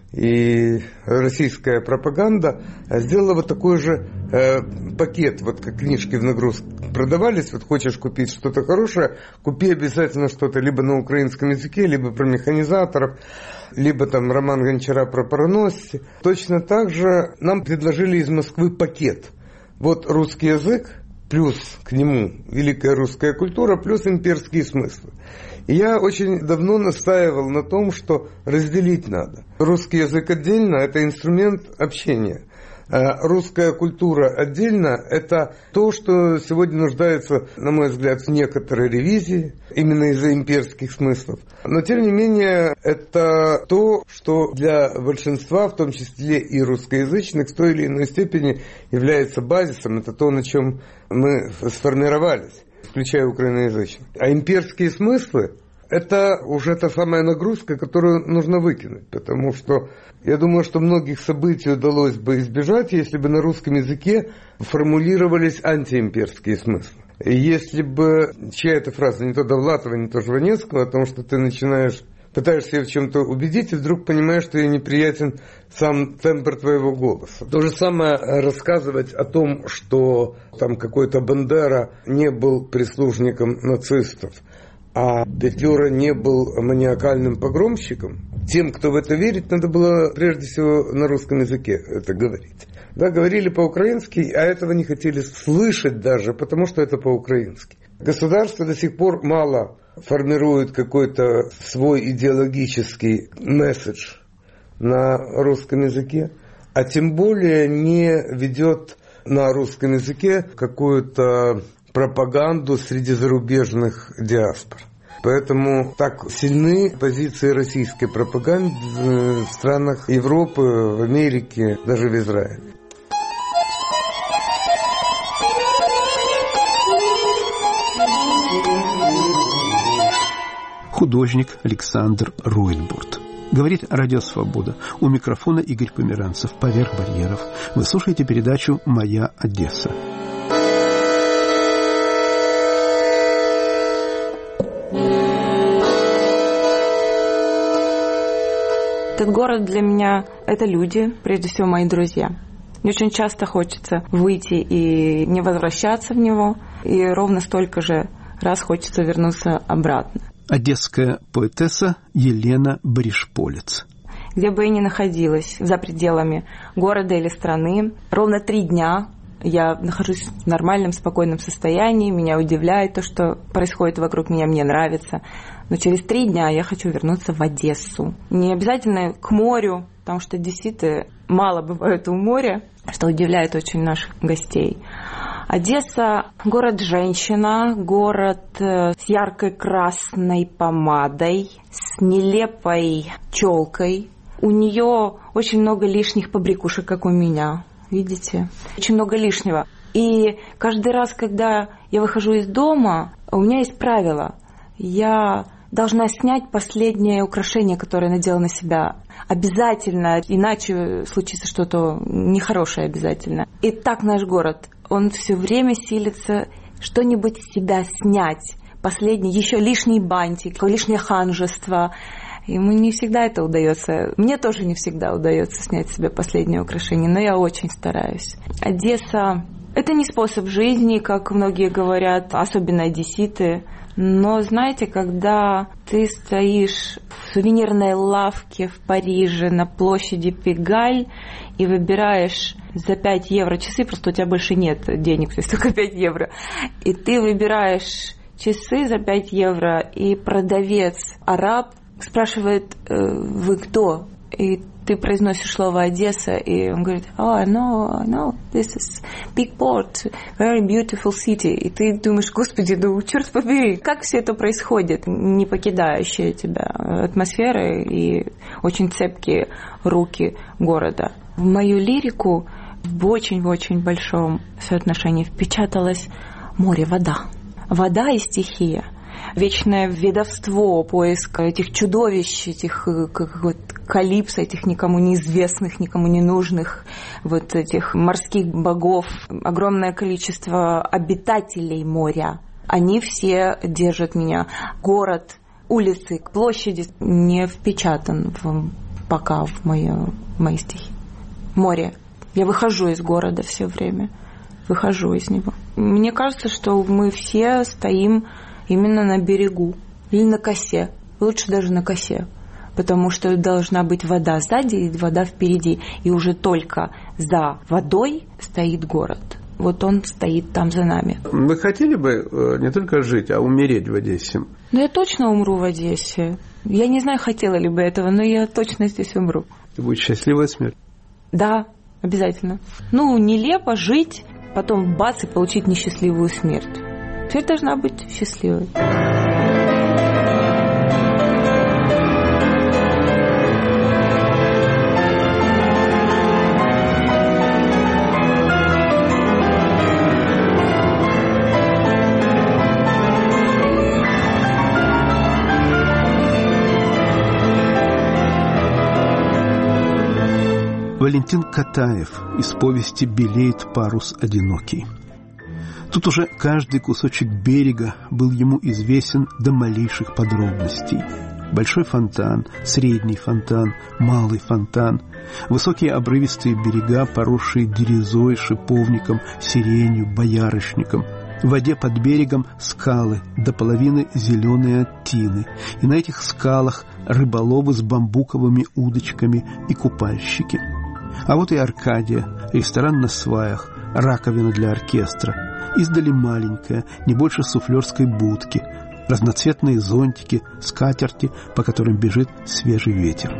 и российская пропаганда сделала вот такой же э, пакет, вот как книжки в нагрузку продавались, вот хочешь купить что-то хорошее, купи обязательно что-то либо на украинском языке, либо про механизаторов, либо там роман Гончара про пароносцы. Точно так же нам предложили из Москвы пакет. Вот русский язык, плюс к нему великая русская культура, плюс имперские смыслы. И я очень давно настаивал на том, что разделить надо. Русский язык отдельно – это инструмент общения. А русская культура отдельно – это то, что сегодня нуждается, на мой взгляд, в некоторой ревизии, именно из-за имперских смыслов. Но, тем не менее, это то, что для большинства, в том числе и русскоязычных, в той или иной степени является базисом. Это то, на чем мы сформировались, включая украиноязычных. А имперские смыслы – это уже та самая нагрузка, которую нужно выкинуть, потому что я думаю, что многих событий удалось бы избежать, если бы на русском языке формулировались антиимперские смыслы. И если бы чья-то фраза, не то Довлатова, не то Жванецкого, о том, что ты начинаешь, пытаешься ее в чем-то убедить, и вдруг понимаешь, что ей неприятен сам тембр твоего голоса. То же самое рассказывать о том, что там какой-то Бандера не был прислужником нацистов, а Петлюра не был маниакальным погромщиком, тем, кто в это верит, надо было прежде всего на русском языке это говорить. Да, говорили по-украински, а этого не хотели слышать даже, потому что это по-украински. Государство до сих пор мало формирует какой-то свой идеологический месседж на русском языке, а тем более не ведет на русском языке какую-то пропаганду среди зарубежных диаспор. Поэтому так сильны позиции российской пропаганды в странах Европы, в Америке, даже в Израиле. Художник Александр Ройтбурд. Говорит Радио Свобода. У микрофона Игорь Померанцев. Поверх барьеров. Вы слушаете передачу «Моя Одесса». Этот город для меня – это люди, прежде всего мои друзья. Мне очень часто хочется выйти и не возвращаться в него, и ровно столько же раз хочется вернуться обратно. Одесская поэтесса Елена Баришполец. Где бы я ни находилась, за пределами города или страны, ровно три дня я нахожусь в нормальном, спокойном состоянии, меня удивляет то, что происходит вокруг меня, мне нравится. Но через три дня я хочу вернуться в Одессу. Не обязательно к морю, потому что одесситы мало бывают у моря, что удивляет очень наших гостей. Одесса – город-женщина, город с яркой красной помадой, с нелепой челкой. У нее очень много лишних побрякушек, как у меня. Видите? Очень много лишнего. И каждый раз, когда я выхожу из дома, у меня есть правило. Я должна снять последнее украшение, которое надела на себя. Обязательно, иначе случится что-то нехорошее обязательно. И так наш город. Он все время силится что-нибудь с себя снять. Последний, еще лишний бантик, лишнее ханжество. Ему не всегда это удается. Мне тоже не всегда удается снять с себя последнее украшение, но я очень стараюсь. Одесса – это не способ жизни, как многие говорят, особенно одесситы. Но знаете, когда ты стоишь в сувенирной лавке в Париже на площади Пегаль и выбираешь за пять евро часы, просто у тебя больше нет денег, то есть только пять евро, и ты выбираешь часы за пять евро, и продавец араб спрашивает: вы кто? И ты произносишь слово Одесса, и он говорит: oh, I know, I know, this is big port, very beautiful city. И ты думаешь: господи, ну черт побери, как все это происходит, не покидающая тебя атмосфера и очень цепкие руки города. В мою лирику в очень-очень большом соотношении впечаталось море, вода. Вода и стихия. Вечное ведовство, поиск этих чудовищ, этих как, вот, калипсо, этих никому неизвестных, никому не нужных, вот этих морских богов, огромное количество обитателей моря. Они все держат меня. Город, улицы, площади не впечатан в, пока в, мою, в мои стихи. Море. Я выхожу из города все время. Выхожу из него. Мне кажется, что мы все стоим именно на берегу или на косе. Лучше даже на косе. Потому что должна быть вода сзади и вода впереди. И уже только за водой стоит город. Вот он стоит там за нами. Вы хотели бы не только жить, а умереть в Одессе? Ну, я точно умру в Одессе. Я не знаю, хотела ли бы этого, но я точно здесь умру. И будет счастливая смерть? Да, обязательно. Ну, нелепо жить, потом бац и получить несчастливую смерть. Смерть должна быть счастливой. Валентин Катаев из повести «Белеет парус одинокий». Тут уже каждый кусочек берега был ему известен до малейших подробностей. Большой фонтан, средний фонтан, малый фонтан, высокие обрывистые берега, поросшие дерезой, шиповником, сиренью, боярышником. В воде под берегом скалы, до половины зеленые от тины. И на этих скалах рыболовы с бамбуковыми удочками и купальщики. А вот и Аркадия, ресторан на сваях, раковина для оркестра. Издали маленькая, не больше суфлерской будки. Разноцветные зонтики, скатерти, по которым бежит свежий ветер.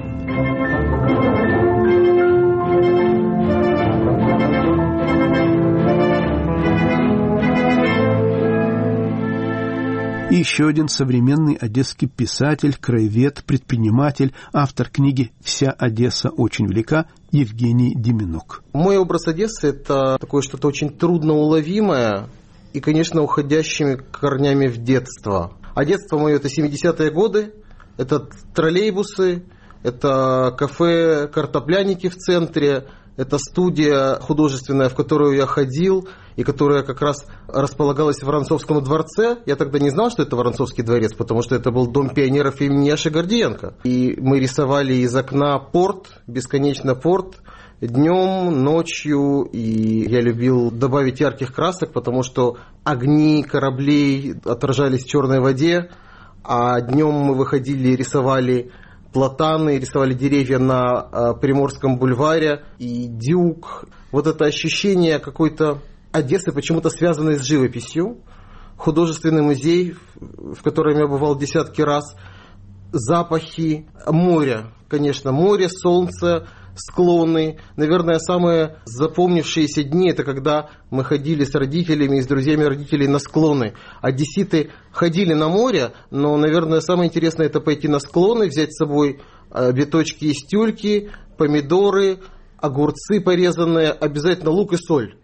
И еще один современный одесский писатель, краевед, предприниматель, автор книги «Вся Одесса очень велика» Евгений Деменок. Мой образ Одессы – это такое что-то очень трудноуловимое и, конечно, уходящими корнями в детство. А детство мое – это семидесятые годы, это троллейбусы, это кафе «Картопляники» в центре, это студия художественная, в которую я ходил, и которая как раз располагалась в Воронцовском дворце. Я тогда не знал, что это Воронцовский дворец, потому что это был дом пионеров имени Яши Гордиенко. И мы рисовали из окна порт, бесконечно порт, днем, ночью. И я любил добавить ярких красок, потому что огни кораблей отражались в черной воде, а днем мы выходили и рисовали платаны, рисовали деревья на Приморском бульваре, и дюк. Вот это ощущение какой-то Одессы, почему-то связанной с живописью. Художественный музей, в котором я бывал десятки раз. Запахи моря, конечно, море, солнце, склоны. Наверное, самые запомнившиеся дни – это когда мы ходили с родителями и с друзьями родителей на склоны. Одесситы ходили на море, но, наверное, самое интересное – это пойти на склоны, взять с собой биточки и стюльки, помидоры, огурцы порезанные, обязательно лук и соль.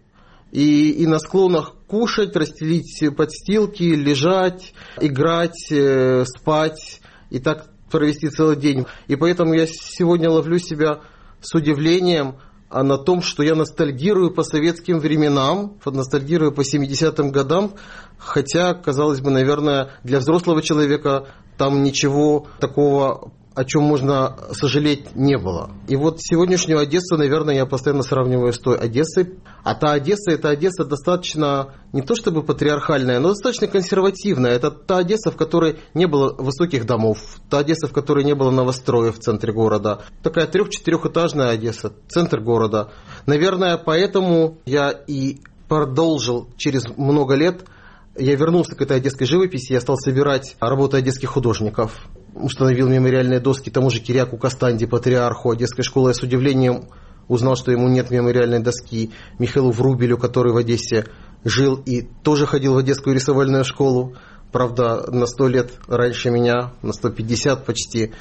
И, и на склонах кушать, расстелить подстилки, лежать, играть, э, спать и так провести целый день. И поэтому я сегодня ловлю себя с удивлением на том, что я ностальгирую по советским временам, ностальгирую по семидесятым годам, хотя, казалось бы, наверное, для взрослого человека там ничего такого, о чем можно сожалеть, не было. И вот сегодняшнюю Одессу, наверное, я постоянно сравниваю с той Одессой. А та Одесса, это Одесса достаточно, не то чтобы патриархальная, но достаточно консервативная. Это та Одесса, в которой не было высоких домов, та Одесса, в которой не было новостроев в центре города. Такая трех-четырехэтажная Одесса, центр города. Наверное, поэтому я и продолжил через много лет. Я вернулся к этой одесской живописи, я стал собирать работы одесских художников. Установил мемориальные доски тому же Кирьяку Костанди, патриарху одесской школы. Я с удивлением узнал, что ему нет мемориальной доски. Михаилу Врубелю, который в Одессе жил и тоже ходил в одесскую рисовальную школу. Правда, на сто лет раньше меня, на сто пятьдесят почти.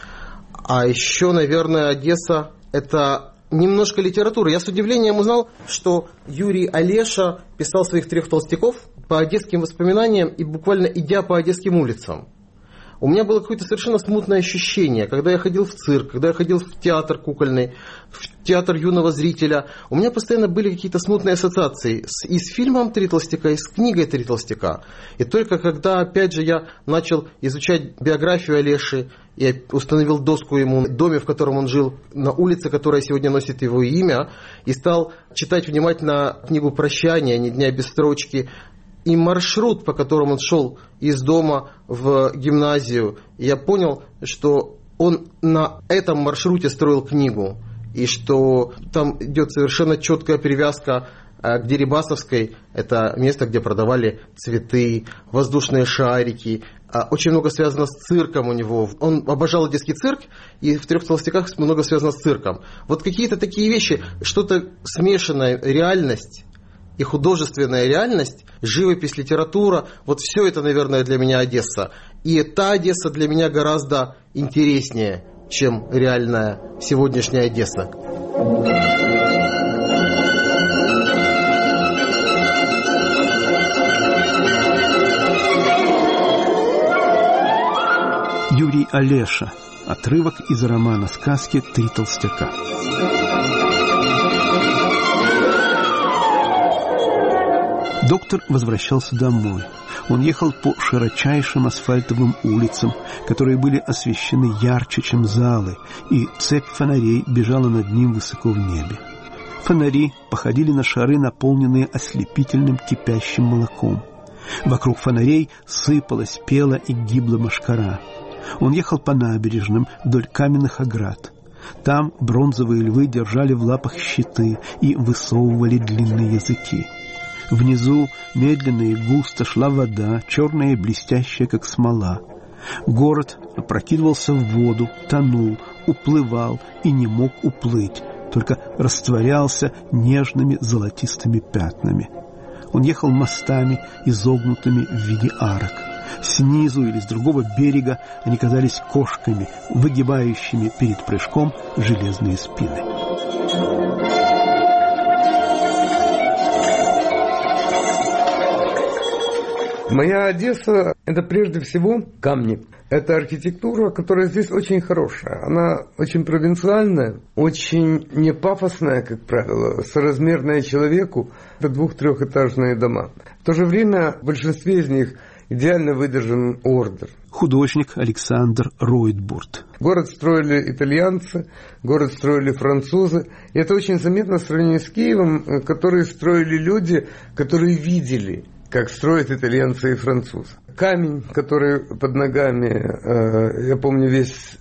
А еще, наверное, Одесса – это немножко литературы. Я с удивлением узнал, что Юрий Олеша писал своих трех толстяков по одесским воспоминаниям и буквально идя по одесским улицам. У меня было какое-то совершенно смутное ощущение, когда я ходил в цирк, когда я ходил в театр кукольный, в театр юного зрителя. У меня постоянно были какие-то смутные ассоциации с, и с фильмом «Три толстяка», и с книгой «Три толстяка». И только когда, опять же, я начал изучать биографию Олеши, я установил доску ему в доме, в котором он жил, на улице, которая сегодня носит его имя, и стал читать внимательно книгу «Прощание», «Ни дня без строчки», и маршрут, по которому он шел из дома в гимназию. И я понял, что он на этом маршруте строил книгу. И что там идет совершенно четкая привязка к Дерибасовской. Это место, где продавали цветы, воздушные шарики. Очень много связано с цирком у него. Он обожал одесский цирк, и в «Трех толстяках» много связано с цирком. Вот какие-то такие вещи, что-то смешанная реальность и художественная реальность, живопись, литература, вот все это, наверное, для меня Одесса. И та Одесса для меня гораздо интереснее, чем реальная сегодняшняя Одесса. Юрий Олеша. Отрывок из романа сказки «Три толстяка». Доктор возвращался домой. Он ехал по широчайшим асфальтовым улицам, которые были освещены ярче, чем залы, и цепь фонарей бежала над ним высоко в небе. Фонари походили на шары, наполненные ослепительным кипящим молоком. Вокруг фонарей сыпалась, пела и гибла мошкара. Он ехал по набережным вдоль каменных оград. Там бронзовые львы держали в лапах щиты и высовывали длинные языки. Внизу медленно и густо шла вода, черная и блестящая, как смола. Город опрокидывался в воду, тонул, уплывал и не мог уплыть, только растворялся нежными золотистыми пятнами. Он ехал мостами, изогнутыми в виде арок. Снизу или с другого берега они казались кошками, выгибающими перед прыжком железные спины. Моя Одесса – это прежде всего камни. Это архитектура, которая здесь очень хорошая. Она очень провинциальная, очень не пафосная, как правило, соразмерная человеку. Это двух-трехэтажные дома. В то же время в большинстве из них идеально выдержан ордер. Художник Александр Ройтбурд. Город строили итальянцы, город строили французы. И это очень заметно в сравнении с Киевом, который строили люди, которые видели, как строят итальянцы и французы. Камень, который под ногами, я помню весь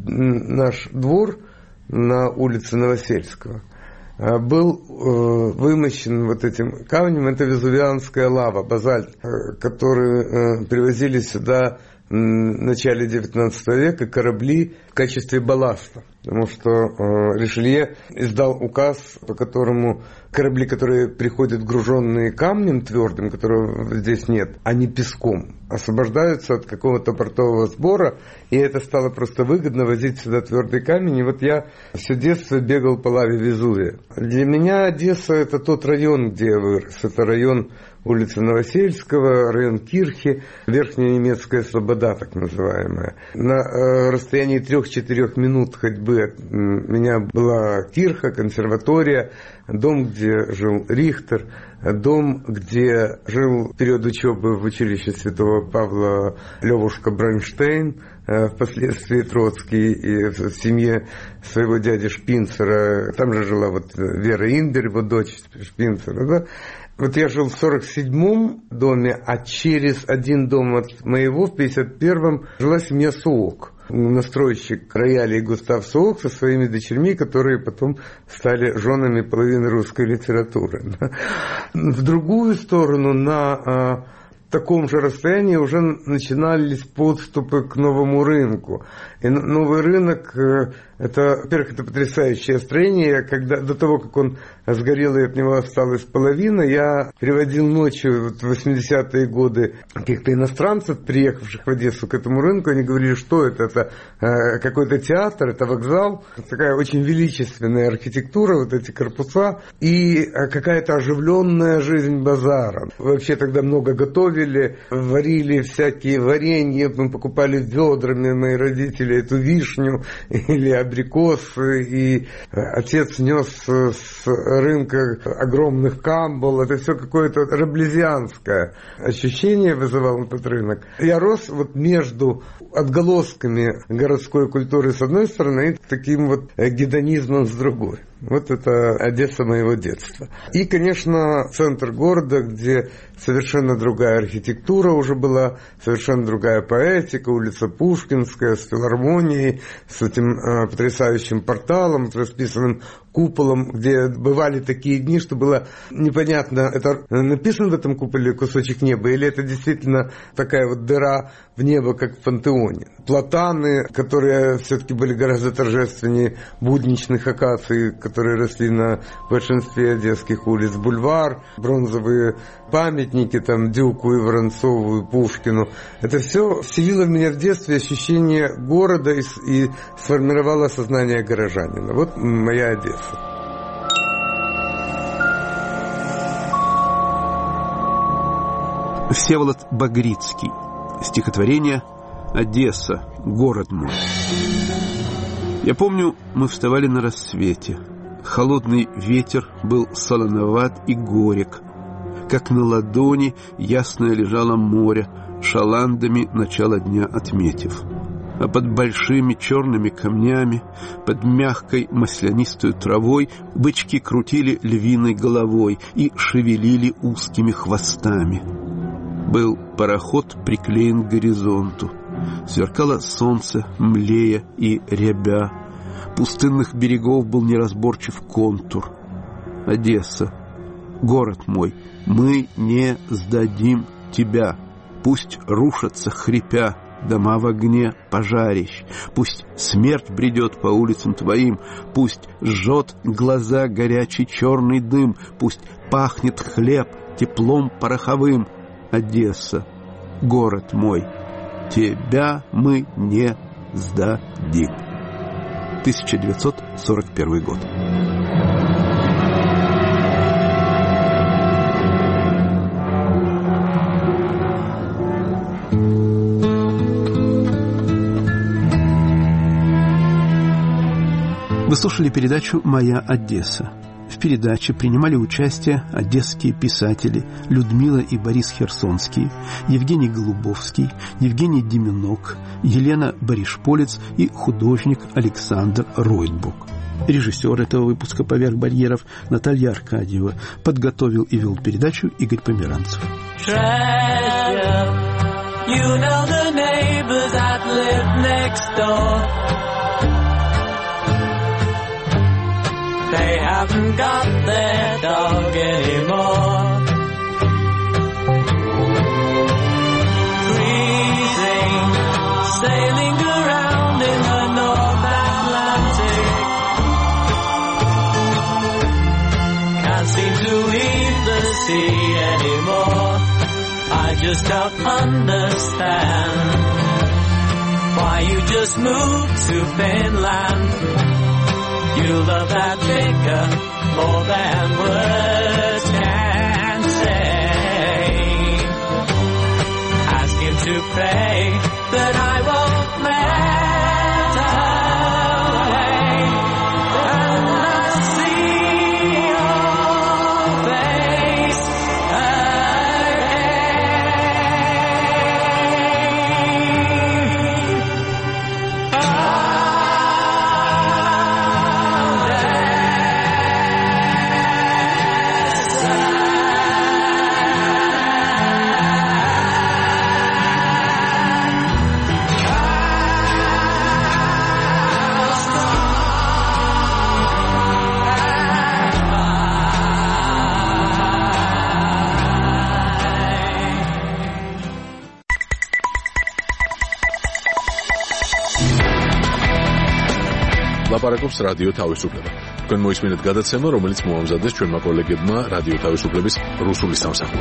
наш двор на улице Новосельского, был вымощен вот этим камнем. Это везувианская лава, базальт, который привозили сюда в начале девятнадцатого века корабли в качестве балласта. Потому что э, Ришелье издал указ, по которому корабли, которые приходят груженные камнем твердым, которого здесь нет, а не песком, освобождаются от какого-то портового сбора, и это стало просто выгодно возить сюда твердый камень. И вот я все детство бегал по лаве Везувия. Для меня Одесса – это тот район, где я вырос. Это район улицы Новосельского, район Кирхи, Верхняя Немецкая Слобода, так называемая. На э, расстоянии трех-четырех минут ходьбы от меня была Кирха, консерватория, дом, где жил Рихтер, дом, где жил в период учебы в училище Святого Павла Левушка Бронштейн, впоследствии Троцкий, и в семье своего дяди Шпинцера. Там же жила вот Вера Индер, его дочь Шпинцера, да? Вот я жил в сорок седьмом доме, а через один дом от моего, в пятьдесят первом, жила семья Суок. Настройщик роялей Густав Суок со своими дочерьми, которые потом стали женами половины русской литературы. В другую сторону, на таком же расстоянии, уже начинались подступы к новому рынку. И новый рынок, это, во-первых, это потрясающее строение. Когда, до того, как он сгорел и от него осталась половина, я переводил ночью вот, в восьмидесятые годы каких-то иностранцев, приехавших в Одессу к этому рынку. Они говорили, что это, это э, какой-то театр, это вокзал, такая очень величественная архитектура, вот эти корпуса, и э, какая-то оживленная жизнь базара. Вообще тогда много готовили, варили всякие варенья, мы покупали ведрами, мои родители, эту вишню или абрикосы, и отец нес с рынка огромных камбал. Это все какое-то раблезианское ощущение вызывал этот рынок. Я рос вот между отголосками городской культуры с одной стороны и таким вот гедонизмом с другой. Вот это Одесса моего детства. И, конечно, центр города, где совершенно другая архитектура уже была, совершенно другая поэтика, улица Пушкинская с филармонией, с этим э, потрясающим порталом, с расписанным куполом, где бывали такие дни, что было непонятно, это написан в этом куполе кусочек неба, или это действительно такая вот дыра в небо, как в пантеоне. Платаны, которые все-таки были гораздо торжественнее будничных акаций, которые росли на большинстве одесских улиц, бульвар, бронзовые памятники там Дюку и Воронцову и Пушкину. Это все вселило в меня в детстве ощущение города и, и сформировало сознание горожанина. Вот моя Одесса. Всеволод Багрицкий. Стихотворение «Одесса, город мой». Я помню, мы вставали на рассвете. Холодный ветер был солоноват и горек. Как на ладони ясное лежало море, шаландами начало дня отметив. А под большими черными камнями, под мягкой маслянистой травой бычки крутили львиной головой и шевелили узкими хвостами. Был пароход приклеен к горизонту. Сверкало солнце, млея и рябя. Пустынных берегов был неразборчив контур. Одесса, город мой, мы не сдадим тебя. Пусть рушатся, хрипя, дома в огне пожарищ. Пусть смерть бредет по улицам твоим. Пусть жжет глаза горячий черный дым. Пусть пахнет хлеб теплом пороховым. Одесса, город мой, тебя мы не сдадим. тысяча девятьсот сорок первый год. Вы слушали передачу «Моя Одесса». В передаче принимали участие одесские писатели Людмила и Борис Херсонские, Евгений Голубовский, Евгений Деменок, Елена Баришполец и художник Александр Ройтбук. Режиссер этого выпуска «Поверх барьеров» Наталья Аркадьева. Подготовил и вел передачу Игорь Померанцев. Treasure, you know the neighbors that live next door. They haven't got their dog anymore. Freezing, sailing around in the North Atlantic. Can't seem to leave the sea anymore. I just don't understand why you just moved to Finland. You love that liquor more than words can say. Ask him to pray that I won't melt away. And I see your face again. Ah. ლაპარაკობს რადიო თავისუფლება. თქვენ მოისმინეთ გადაცემა, რომელიც მოამზადეს ჩვენმა კოლეგებმა რადიო თავისუფლების რუსული სამსახური.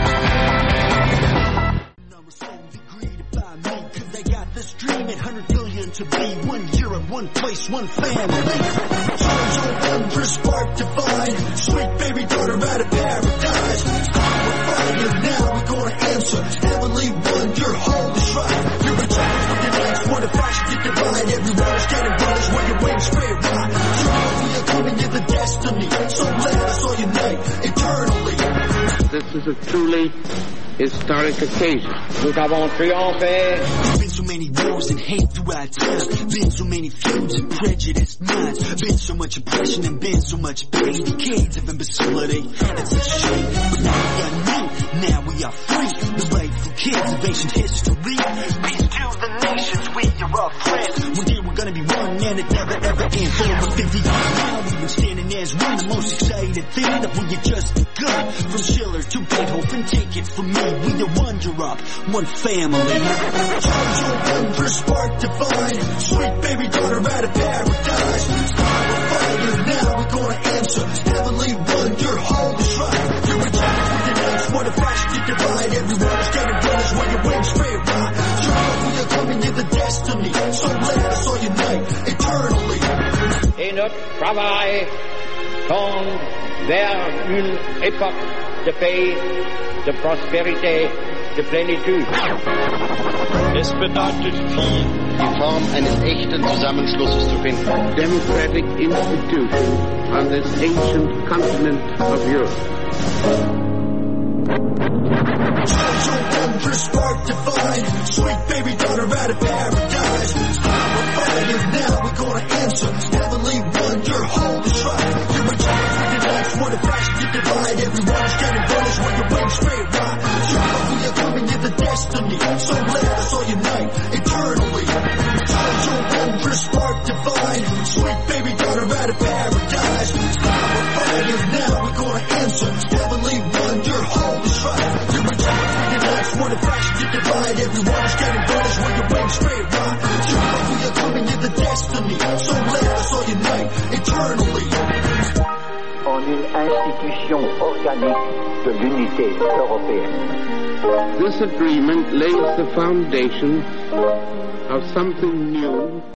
To be one Europe, one place, one family. Charge your wonder, spark divine. Sweet baby daughter out of paradise. Start with fire, now we're gonna answer. Heavenly wonder, hold us right. You're a child with your legs, what if I should get divine? Everyone's getting brothers where your wings spread wide. You know we are coming to the destiny. So let us all unite eternally. This is a truly historic occasion. Nous avons triomphé. There's been so many wars and hate throughout time. Been so many feuds and prejudiced minds. Been so much oppression and been so much pain. Decades of imbecility. It's a shame. But now we are new. Now we are free. The rightful kids of ancient history. Peace to the nations. We are our friends. One day we're gonna be one and it never ever ends. For over fifty years now we've been standing as one. The most excited thing that we are just begun. From Schiller to Beethoven, take it from me. We are Wonder Up, one family. Charge your wonder, spark divine. Sweet baby daughter out of paradise. Start with fire, now we're gonna answer. Heavenly wonder, hold us right. You're a child with your legs, what if I should get divine? Everyone is getting brothers where your wings spread wide. You know we are coming to the destiny. So let us all unite eternally. Et notre travail tend vers une époque de paix, de prospérité, de plénitude. Es bedeutet viel, die Form eines echten Zusammenschlusses zu finden. Democratic institution on this ancient continent of Europe. Charge your wonder, spark divine. Sweet baby daughter out of paradise. Start with fire, now we're gonna answer. Heavenly wonder, hold us right. You're a child with your legs, what if I should get divine? Everyone's getting brothers where your wings spread wide. You know we are coming the destiny. So let us all unite eternally. En une institution organique de l'unité européenne. This agreement lays the foundation of something new.